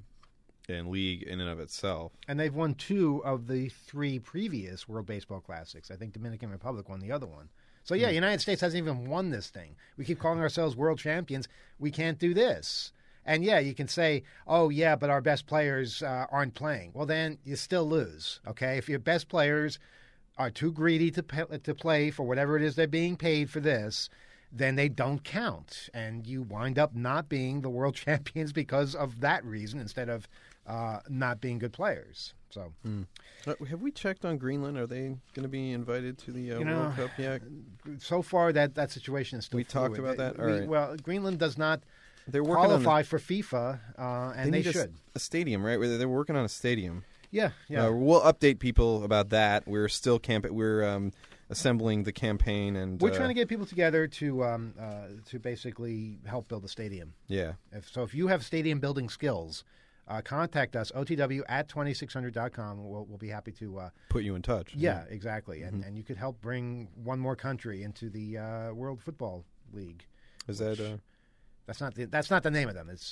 Speaker 3: league in and of itself.
Speaker 2: And they've won 2 of the 3 previous World Baseball Classics. I think Dominican Republic won the other one. So, yeah, United States hasn't even won this thing. We keep calling ourselves world champions. We can't do this. And, yeah, you can say, oh, yeah, but our best players aren't playing. Well, then you still lose, okay? If your best players are too greedy to play for whatever it is they're being paid for this, then they don't count. And you wind up not being the world champions because of that reason instead of not being good players. So,
Speaker 3: have we checked on Greenland? Are they going to be invited to the World Cup yet?
Speaker 2: So far, that situation is still
Speaker 3: we
Speaker 2: fluid.
Speaker 3: talked about that? All right.
Speaker 2: Well, Greenland does not
Speaker 3: They're
Speaker 2: qualify for FIFA, and they should.
Speaker 3: A stadium, right? They're working on a stadium.
Speaker 2: Yeah.
Speaker 3: We'll update people about that. We're still We're assembling the campaign, and
Speaker 2: we're trying to get people together to basically help build a stadium.
Speaker 3: Yeah.
Speaker 2: If you have stadium building skills, contact us, otw@2600.com. We'll be happy to
Speaker 3: put you in touch.
Speaker 2: Yeah, exactly. And you could help bring one more country into the World Football League.
Speaker 3: Is that
Speaker 2: That's not the name of them. It's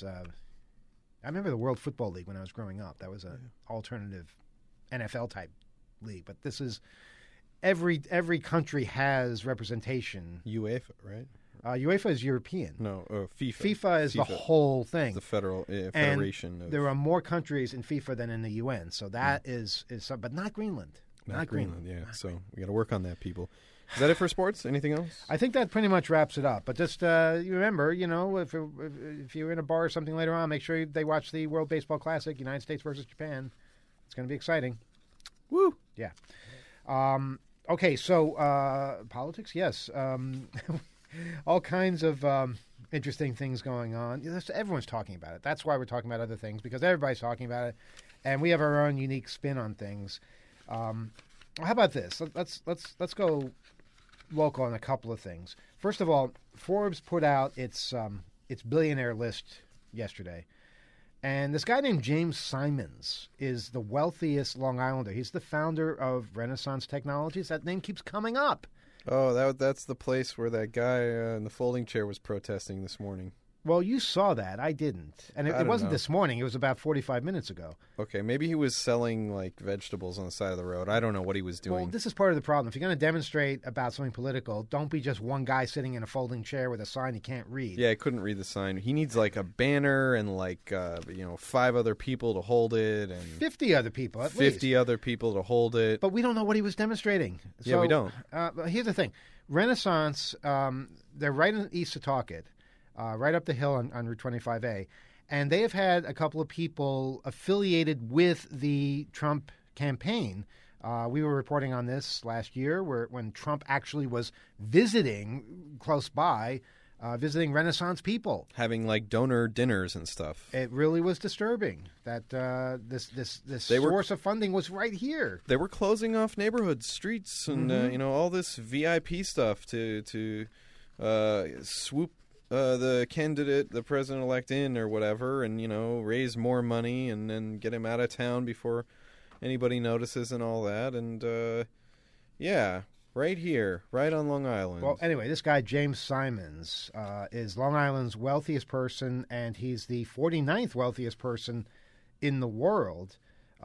Speaker 2: I remember the World Football League when I was growing up. That was an alternative NFL type league. But this is every country has representation.
Speaker 3: UEFA, right?
Speaker 2: UEFA is European.
Speaker 3: No, FIFA.
Speaker 2: FIFA is the whole thing.
Speaker 3: It's the federal federation.
Speaker 2: And there are more countries in FIFA than in the UN. So that is some, but not Greenland. Not Greenland.
Speaker 3: Yeah. So we got to work on that, people. Is that it for sports? Anything else?
Speaker 2: I think that pretty much wraps it up. But just you remember, if you're in a bar or something later on, make sure they watch the World Baseball Classic, United States versus Japan. It's going to be exciting.
Speaker 3: Woo!
Speaker 2: Yeah. Okay, so politics, yes. All kinds of interesting things going on. Everyone's talking about it. That's why we're talking about other things, because everybody's talking about it, and we have our own unique spin on things. How about this? Let's go local on a couple of things. First of all, Forbes put out its billionaire list yesterday, and this guy named James Simons is the wealthiest Long Islander. He's the founder of Renaissance Technologies. That name keeps coming up.
Speaker 3: Oh, that's the place where that guy in the folding chair was protesting this morning.
Speaker 2: Well, you saw that. I didn't. And it wasn't this morning. It was about 45 minutes ago.
Speaker 3: Okay, maybe he was selling, vegetables on the side of the road. I don't know what he was doing.
Speaker 2: Well, this is part of the problem. If you're going to demonstrate about something political, don't be just one guy sitting in a folding chair with a sign you can't read.
Speaker 3: Yeah, I couldn't read the sign. He needs, a banner and, 5 other people to hold it. And
Speaker 2: 50 other people, at
Speaker 3: 50 other people to hold it.
Speaker 2: But we don't know what he was demonstrating.
Speaker 3: Yeah, we don't.
Speaker 2: Here's the thing. Renaissance, they're right in east Setauket. Right up the hill on Route 25A. And they have had a couple of people affiliated with the Trump campaign. We were reporting on this last year when Trump actually was visiting close by, visiting Renaissance people.
Speaker 3: Having, donor dinners and stuff.
Speaker 2: It really was disturbing that this source of funding was right here.
Speaker 3: They were closing off neighborhoods, streets, and, all this VIP stuff to swoop the candidate, the president-elect in or whatever, and, raise more money and then get him out of town before anybody notices and all that. And, right here, right on Long Island.
Speaker 2: Well, anyway, this guy, James Simons, is Long Island's wealthiest person, and he's the 49th wealthiest person in the world.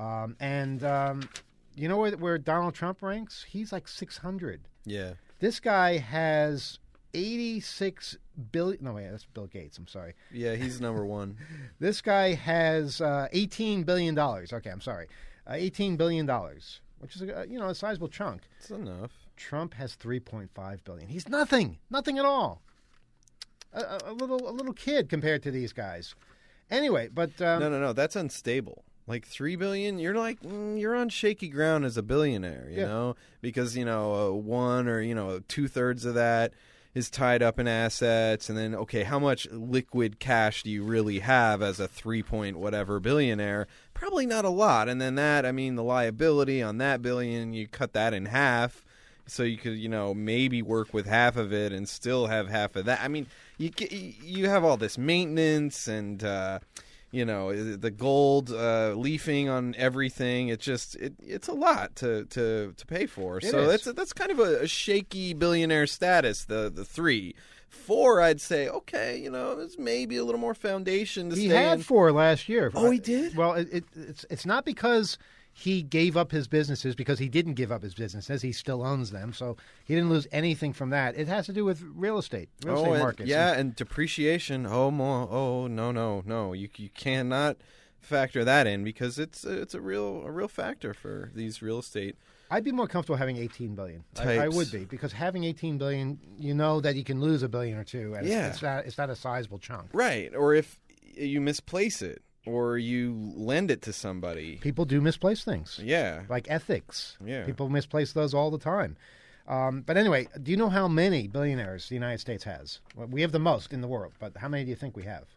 Speaker 2: You know where Donald Trump ranks? He's like 600.
Speaker 3: Yeah.
Speaker 2: This guy has 86 billion. No, wait, that's Bill Gates. I'm sorry.
Speaker 3: Yeah, he's number one.
Speaker 2: This guy has $18 billion. Okay, I'm sorry. $18 billion, which is a sizable chunk.
Speaker 3: It's enough.
Speaker 2: Trump has $3.5 billion. He's nothing at all. A little kid compared to these guys. Anyway, but
Speaker 3: no, that's unstable. Like $3 billion, you're on shaky ground as a billionaire, you know, because one or 2/3 of that is tied up in assets, and then how much liquid cash do you really have as a 3 whatever billionaire? Probably not a lot. And then the liability on that billion, you cut that in half, so you could maybe work with half of it and still have half of that. I mean, you have all this maintenance and the gold leafing on everything. It's a lot to pay for. That's kind of a shaky billionaire status. The 3. 4, I'd say there's maybe a little more foundation to stay in.
Speaker 2: He had 4 last year.
Speaker 3: Oh, he did?
Speaker 2: Well, it's not because he gave up his businesses, because he didn't give up his businesses. He still owns them, so he didn't lose anything from that. It has to do with real estate markets.
Speaker 3: Yeah, and depreciation. No. You cannot factor that in, because it's a real factor for these real estate.
Speaker 2: I'd be more comfortable having $18 billion. I would be, because having $18 billion, that you can lose $1 billion or $2 billion, and it's not a sizable chunk.
Speaker 3: Right, or if you misplace it, or you lend it to somebody.
Speaker 2: People do misplace things.
Speaker 3: Yeah.
Speaker 2: Like ethics.
Speaker 3: Yeah.
Speaker 2: People misplace those all the time. But anyway, do you know how many billionaires the United States has? Well, we have the most in the world, but how many do you think we have?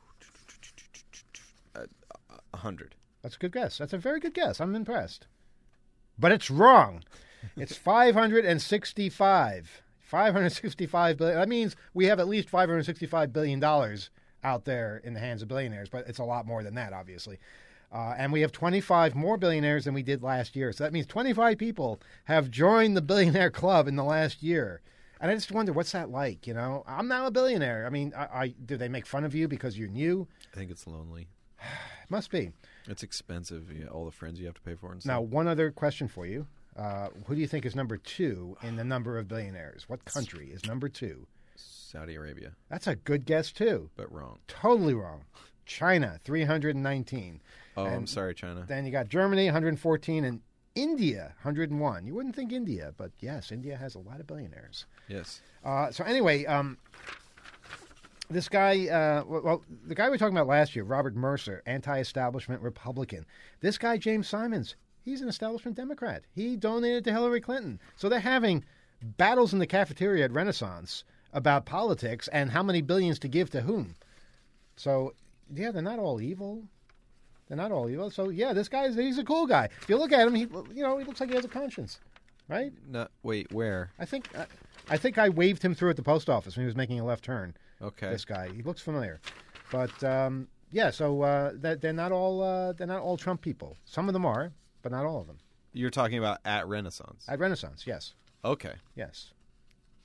Speaker 3: 100.
Speaker 2: That's a good guess. That's a very good guess. I'm impressed. But it's wrong. It's 565. 565 billion. That means we have at least $565 billion out there in the hands of billionaires, but it's a lot more than that, obviously. And we have 25 more billionaires than we did last year. So that means 25 people have joined the billionaire club in the last year. And I just wonder, what's that like? I'm not a billionaire. I mean, do they make fun of you because you're new?
Speaker 3: I think it's lonely.
Speaker 2: It must be.
Speaker 3: It's expensive, all the friends you have to pay for and stuff.
Speaker 2: Now, one other question for you. Who do you think is number 2 in the number of billionaires? What country is number 2?
Speaker 3: Saudi Arabia.
Speaker 2: That's a good guess, too.
Speaker 3: But wrong.
Speaker 2: Totally wrong. China, 319.
Speaker 3: Oh, I'm sorry, China.
Speaker 2: Then you got Germany, 114, and India, 101. You wouldn't think India, but yes, India has a lot of billionaires.
Speaker 3: Yes.
Speaker 2: So anyway, this guy, the guy we were talking about last year, Robert Mercer, anti-establishment Republican. This guy, James Simons, he's an establishment Democrat. He donated to Hillary Clinton. So they're having battles in the cafeteria at Renaissance about politics and how many billions to give to whom. So, yeah, they're not all evil. So, yeah, this guy, he's a cool guy. If you look at him, he looks like he has a conscience, right?
Speaker 3: No, wait, where?
Speaker 2: I think I waved him through at the post office when he was making a left turn.
Speaker 3: Okay.
Speaker 2: This guy, he looks familiar. But, so they're not all Trump people. Some of them are, but not all of them.
Speaker 3: You're talking about at Renaissance?
Speaker 2: At Renaissance, yes.
Speaker 3: Okay.
Speaker 2: Yes.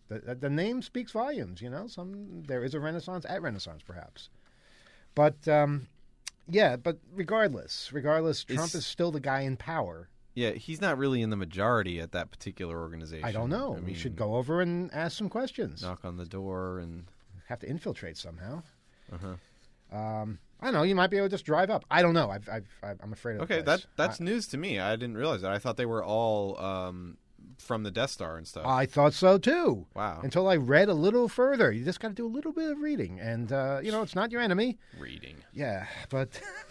Speaker 2: The name speaks volumes, you know. There is a Renaissance at Renaissance, perhaps. But, but regardless, Trump is still the guy in power.
Speaker 3: Yeah, he's not really in the majority at that particular organization.
Speaker 2: I don't know. We should go over and ask some questions.
Speaker 3: Knock on the door and...
Speaker 2: Have to infiltrate somehow. I don't know. You might be able to just drive up. I don't know. I'm afraid of
Speaker 3: Okay, that's news to me. I didn't realize that. I thought they were all from the Death Star and stuff.
Speaker 2: I thought so, too.
Speaker 3: Wow.
Speaker 2: Until I read a little further. You just got to do a little bit of reading. And, it's not your enemy.
Speaker 3: Reading.
Speaker 2: Yeah, but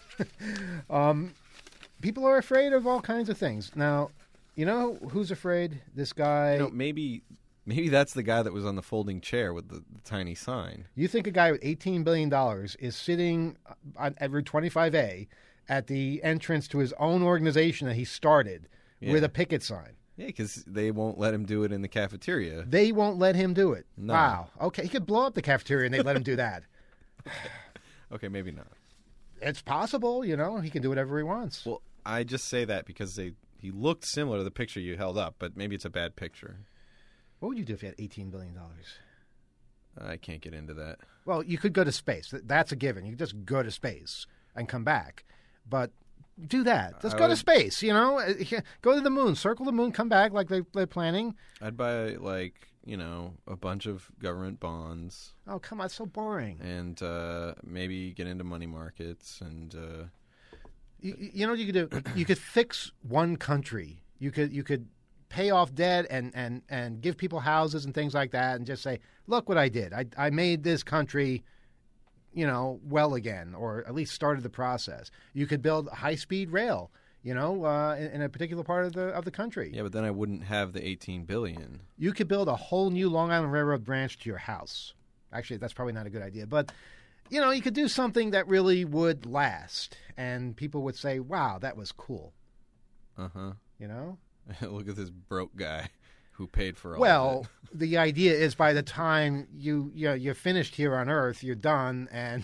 Speaker 2: people are afraid of all kinds of things. Now, you know who's afraid? This guy...
Speaker 3: Maybe that's the guy that was on the folding chair with the tiny sign.
Speaker 2: You think a guy with $18 billion is sitting at Route 25A at the entrance to his own organization that he started with a picket sign?
Speaker 3: Yeah, because they won't let him do it in the cafeteria.
Speaker 2: They won't let him do it?
Speaker 3: No.
Speaker 2: Wow. Okay, he could blow up the cafeteria and they'd let him do that.
Speaker 3: Okay, maybe not.
Speaker 2: It's possible, you know. He can do whatever he wants.
Speaker 3: Well, I just say that because he looked similar to the picture you held up, but maybe it's a bad picture.
Speaker 2: What would you do if you had $18 billion?
Speaker 3: I can't get into that.
Speaker 2: Well, you could go to space. That's a given. You could just go to space and come back. But do that. Just go to space, you know. Go to the moon. Circle the moon. Come back like they're planning.
Speaker 3: I'd buy, a bunch of government bonds.
Speaker 2: Oh, come on. It's so boring.
Speaker 3: And maybe get into money markets. And
Speaker 2: you know what you could do? You could fix one country. You could pay off debt and give people houses and things like that and just say, look what I did. I made this country, well again, or at least started the process. You could build high-speed rail, in a particular part of the country.
Speaker 3: Yeah, but then I wouldn't have the $18 billion.
Speaker 2: You could build a whole new Long Island Railroad branch to your house. Actually, that's probably not a good idea. But, you could do something that really would last. And people would say, wow, that was cool.
Speaker 3: Uh-huh. Look at this broke guy who paid for all of it.
Speaker 2: The idea is by the time you're finished here on Earth, you're done, and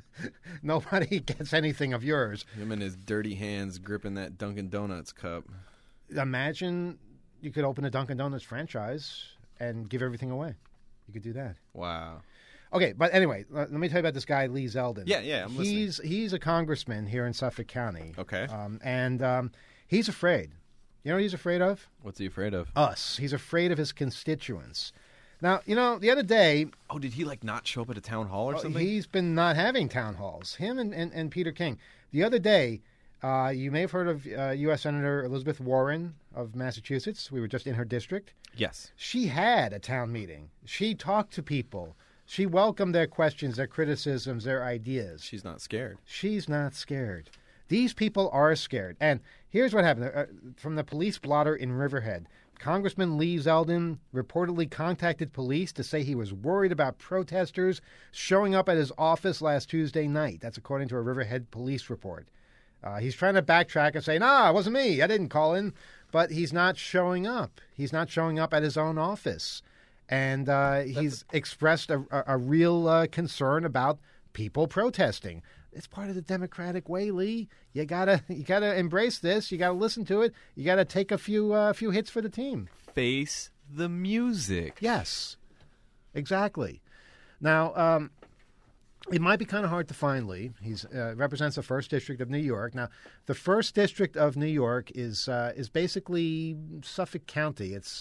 Speaker 2: nobody gets anything of yours.
Speaker 3: Him and his dirty hands gripping that Dunkin' Donuts cup.
Speaker 2: Imagine you could open a Dunkin' Donuts franchise and give everything away. You could do that.
Speaker 3: Wow.
Speaker 2: Okay, but anyway, let me tell you about this guy, Lee Zeldin.
Speaker 3: Yeah, I'm listening.
Speaker 2: He's a congressman here in Suffolk County.
Speaker 3: Okay.
Speaker 2: And he's afraid. You know what he's afraid of?
Speaker 3: What's he afraid of?
Speaker 2: Us. He's afraid of his constituents. Now, the other day...
Speaker 3: Oh, did he, not show up at a town hall or something?
Speaker 2: He's been not having town halls. Him and Peter King. The other day, you may have heard of U.S. Senator Elizabeth Warren of Massachusetts. We were just in her district.
Speaker 3: Yes.
Speaker 2: She had a town meeting. She talked to people. She welcomed their questions, their criticisms, their ideas.
Speaker 3: She's not scared.
Speaker 2: She's not scared. These people are scared. And here's what happened. From the police blotter in Riverhead, Congressman Lee Zeldin reportedly contacted police to say he was worried about protesters showing up at his office last Tuesday night. That's according to a Riverhead police report. He's trying to backtrack and say, nah, it wasn't me. I didn't call in. But he's not showing up. He's not showing up at his own office. And he's expressed a real concern about people protesting. It's part of the democratic way, Lee. You gotta embrace this. You gotta listen to it. You gotta take a few hits for the team.
Speaker 3: Face the music.
Speaker 2: Yes, exactly. Now, it might be kind of hard to find Lee. He represents the 1st District of New York. Now, the 1st District of New York is basically Suffolk County. It's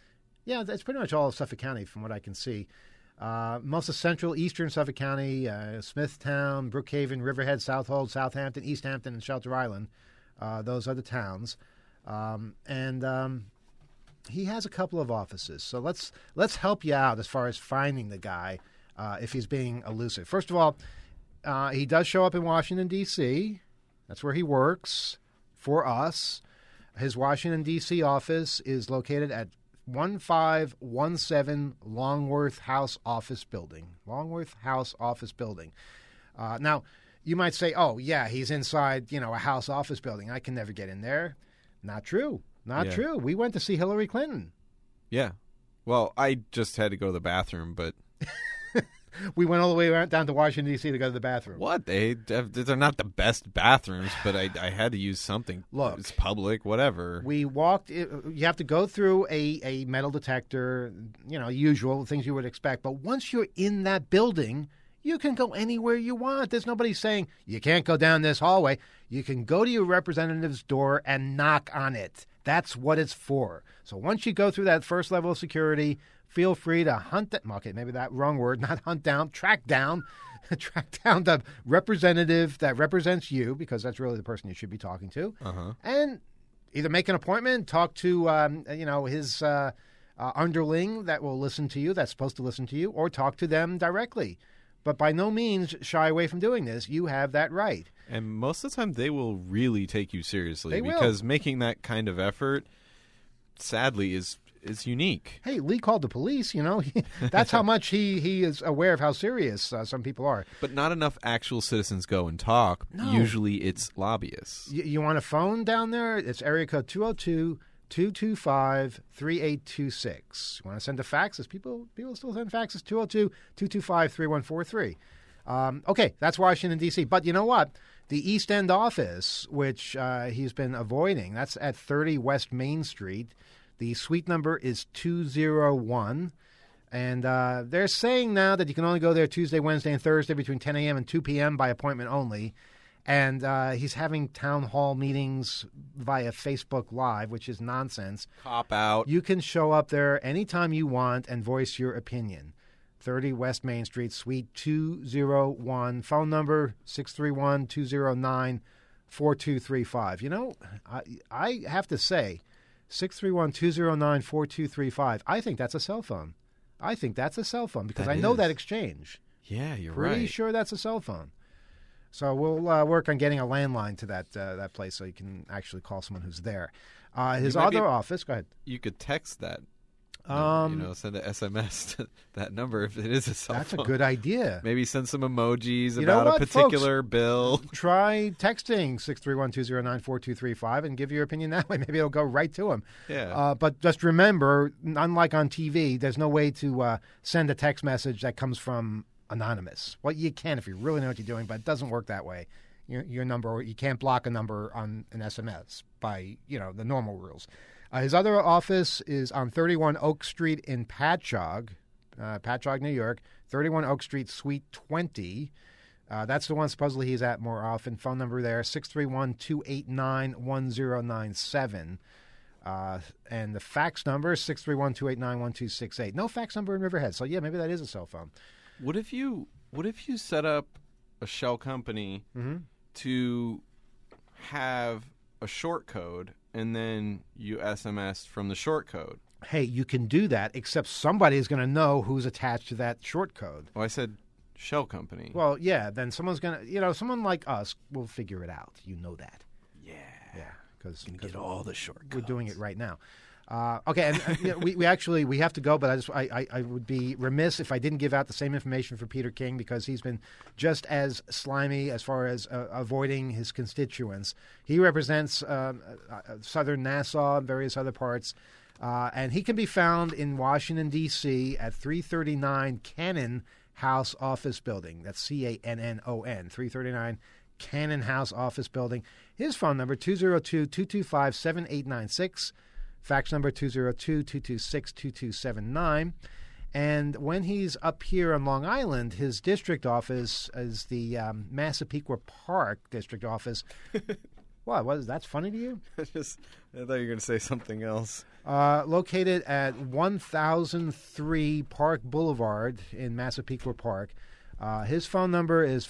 Speaker 2: pretty much all of Suffolk County from what I can see. Most of central, eastern Suffolk County, Smithtown, Brookhaven, Riverhead, Southold, Southampton, East Hampton, and Shelter Island. Those are the towns. And he has a couple of offices. So let's help you out as far as finding the guy if he's being elusive. First of all, he does show up in Washington, D.C. That's where he works for us. His Washington, D.C. office is located at 1517 Longworth House Office Building. Longworth House Office Building. Now, you might say, oh, yeah, he's inside, a house office building. I can never get in there. Not true. Not true. We went to see Hillary Clinton.
Speaker 3: Yeah. Well, I just had to go to the bathroom, but
Speaker 2: we went all the way down to Washington, D.C. to go to the bathroom.
Speaker 3: What? They're not the best bathrooms, but I had to use something.
Speaker 2: Look,
Speaker 3: it's public, whatever.
Speaker 2: We walked. You have to go through a metal detector, usual things you would expect. But once you're in that building, you can go anywhere you want. There's nobody saying you can't go down this hallway. You can go to your representative's door and knock on it. That's what it's for. So once you go through that first level of security, feel free to hunt that. Okay, maybe that wrong word. Not hunt down. Track down the representative that represents you, because that's really the person you should be talking to, and either make an appointment, talk to his underling that will listen to you, that's supposed to listen to you, or talk to them directly. But by no means shy away from doing this. You have that right.
Speaker 3: And most of the time, they will really take you seriously,
Speaker 2: because
Speaker 3: making that kind of effort, sadly, is unique.
Speaker 2: Hey, Lee called the police. That's how much he is aware of how serious some people are.
Speaker 3: But not enough actual citizens go and talk.
Speaker 2: No.
Speaker 3: Usually, it's lobbyists.
Speaker 2: You want a phone down there? It's area code 202-225-3826. You want to send a fax? People still send faxes. 202-225-3143. Okay, that's Washington, D.C. But you know what? The East End office, which he's been avoiding, that's at 30 West Main Street. The suite number is 201. And they're saying now that you can only go there Tuesday, Wednesday, and Thursday between 10 a.m. and 2 p.m. by appointment only. And he's having town hall meetings via Facebook Live, which is nonsense.
Speaker 3: Cop out.
Speaker 2: You can show up there anytime you want and voice your opinion. 30 West Main Street, Suite 201. Phone number 631-209-4235. I have to say, 631-209-4235, I think that's a cell phone. Because I know that exchange.
Speaker 3: Yeah, you're
Speaker 2: Pretty
Speaker 3: right.
Speaker 2: sure that's a cell phone. So we'll work on getting a landline to that place so you can actually call someone who's there. His other office, go ahead.
Speaker 3: You could text that. Send an SMS to that number if it is a cell phone.
Speaker 2: That's a good idea.
Speaker 3: Maybe send some emojis about a particular bill.
Speaker 2: Try texting 631-209-4235 and give your opinion that way. Maybe it'll go right to him.
Speaker 3: Yeah.
Speaker 2: But just remember, unlike on TV, there's no way to send a text message that comes from anonymous. Well, you can if you really know what you're doing, but it doesn't work that way. Your number, you can't block a number on an SMS by the normal rules. His other office is on 31 Oak Street in Patchogue, New York. 31 Oak Street, Suite 20. That's the one supposedly he's at more often. Phone number there 631-289-1097. And the fax number is 631-289-1268. No fax number in Riverhead, so yeah, maybe that is a cell phone.
Speaker 3: What if you set up a shell company to have a short code and then you SMS from the short code?
Speaker 2: Hey, you can do that, except somebody is going to know who's attached to that short code.
Speaker 3: Well, I said shell company.
Speaker 2: Well, yeah, then someone's going to, someone like us will figure it out. You know that.
Speaker 3: Yeah.
Speaker 2: Because
Speaker 3: get all the short codes.
Speaker 2: We're doing it right now. Okay, and we have to go, but I would be remiss if I didn't give out the same information for Peter King, because he's been just as slimy as far as avoiding his constituents. He represents southern Nassau and various other parts, and he can be found in Washington, D.C. at 339 Cannon House Office Building. That's Cannon, 339 Cannon House Office Building. His phone number, 202-225-7896. Fax number 202-226-2279. And when he's up here on Long Island, his district office is the Massapequa Park district office. What? That's funny to you?
Speaker 3: I thought you were going to say something else.
Speaker 2: Located at 1003 Park Boulevard in Massapequa Park. His phone number is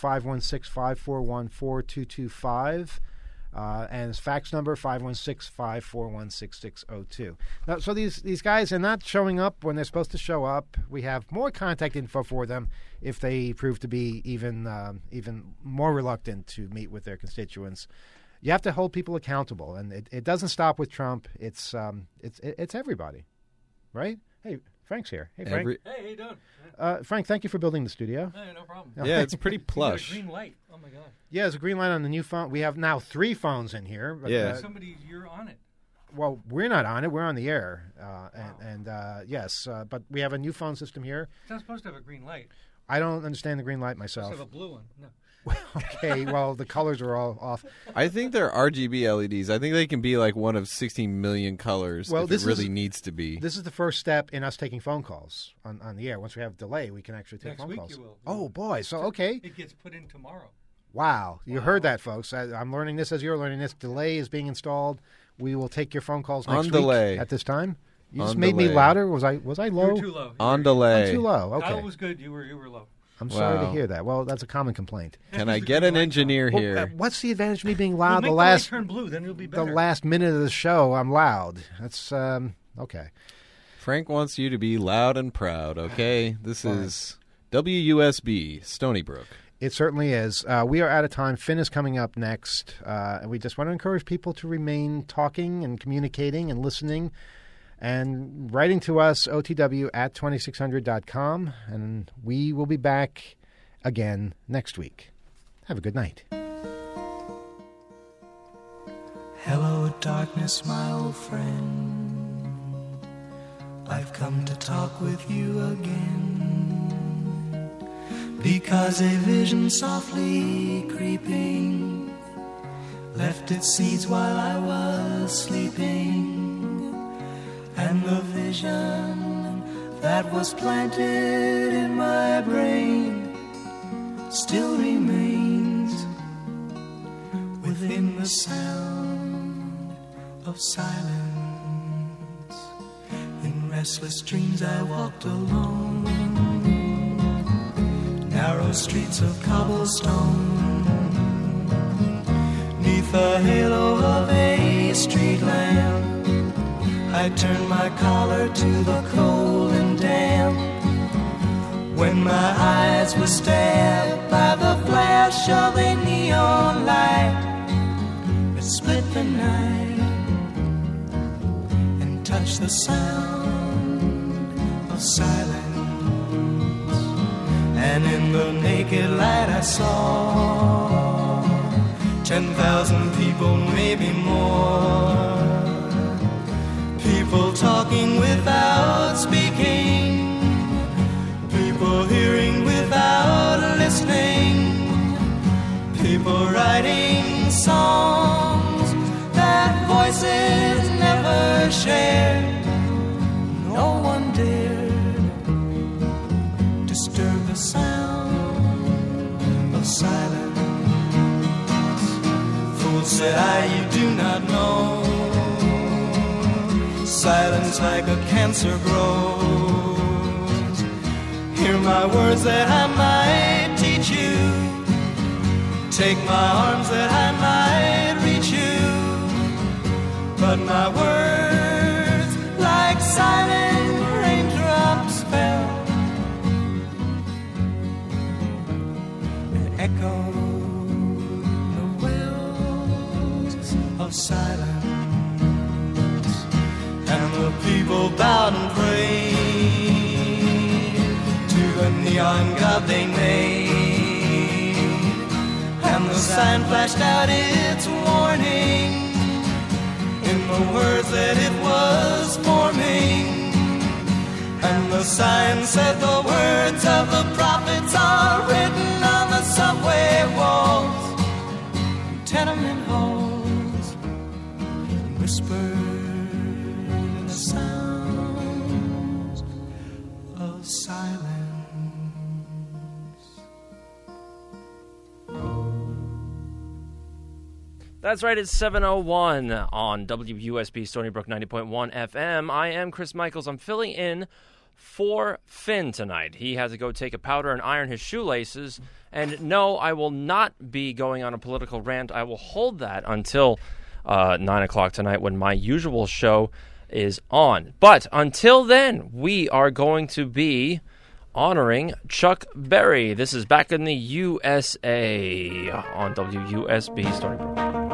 Speaker 2: 516-541-4225. And his fax number, 516-541-6602. Now, so these guys are not showing up when they're supposed to show up. We have more contact info for them if they prove to be even more reluctant to meet with their constituents. You have to hold people accountable, and it doesn't stop with Trump. It's everybody, right? Hey, Frank's here. Hey, Frank.
Speaker 4: Hey, how you doing?
Speaker 2: Frank, thank you for building the studio.
Speaker 4: Hey, no problem.
Speaker 3: Yeah, it's pretty plush.
Speaker 4: You got a green light. Oh, my God.
Speaker 2: Yeah, there's a green light on the new phone. We have now 3 phones in here. But,
Speaker 3: yeah.
Speaker 4: You're on it.
Speaker 2: Well, we're not on it. We're on the air. Yes, but we have a new phone system here.
Speaker 4: It's not supposed to have a green light.
Speaker 2: I don't understand the green light myself.
Speaker 4: I have a blue one. No.
Speaker 2: Okay, well, the colors are all off.
Speaker 3: I think they're RGB LEDs. I think they can be like one of 16 million colors if it really needs to be.
Speaker 2: This is the first step in us taking phone calls on the air. Once we have delay, we can actually take phone calls.
Speaker 4: Next week you will.
Speaker 2: Oh, boy. So, okay.
Speaker 4: It gets put in tomorrow.
Speaker 2: Wow. You heard that, folks. I'm learning this as you're learning this. Delay is being installed. We will take your phone calls next week
Speaker 3: delay.
Speaker 2: At this time. You just made me louder. Was I low?
Speaker 4: You were too low.
Speaker 3: On delay.
Speaker 2: I'm too low. Okay.
Speaker 4: That was good. You were low.
Speaker 2: I'm sorry to hear that. Well, that's a common complaint.
Speaker 3: Can I get an engineer here?
Speaker 2: What's the advantage of me being loud?
Speaker 4: We'll make the light turn blue, then you'll be better.
Speaker 2: The last minute of the show, I'm loud. That's okay.
Speaker 3: Frank wants you to be loud and proud, okay? This is WUSB, Stony Brook.
Speaker 2: It certainly is. We are out of time. Finn is coming up next. And we just want to encourage people to remain talking and communicating and listening and writing to us, otw@2600.com. And we will be back again next week. Have a good night.
Speaker 5: Hello, darkness, my old friend. I've come to talk with you again, because a vision softly creeping left its seeds while I was sleeping. And the vision that was planted in my brain still remains within the sound of silence. In restless dreams I walked alone, narrow streets of cobblestone, neath the halo of a street lamp. I turned my collar to the cold and damp, when my eyes were stabbed by the flash of a neon light that split the night and touched the sound of silence. And in the naked light I saw 10,000 people, maybe more. People talking without speaking, people hearing without listening, people writing songs that voices never shared. No one dared disturb the sound of silence. Fool, said I, you do not know, silence like a cancer grows. Hear my words that I might teach you, take my arms that I might reach you. But my words, like silent raindrops, fell and echoed the wells of silence. And the people bowed and prayed to the neon god they made. And the sign flashed out its warning in the words that it was forming. And the sign said the words of the prophets are written on the subway walls, tenement halls, whispered sounds of silence.
Speaker 6: That's right, it's 7:01 on WUSB Stony Brook 90.1 FM. I am Chris Michaels. I'm filling in for Finn tonight. He has to go take a powder and iron his shoelaces. And no, I will not be going on a political rant. I will hold that until 9 o'clock tonight when my usual show is on. But until then, we are going to be honoring Chuck Berry. This is Back in the USA on WUSB Stony Brook.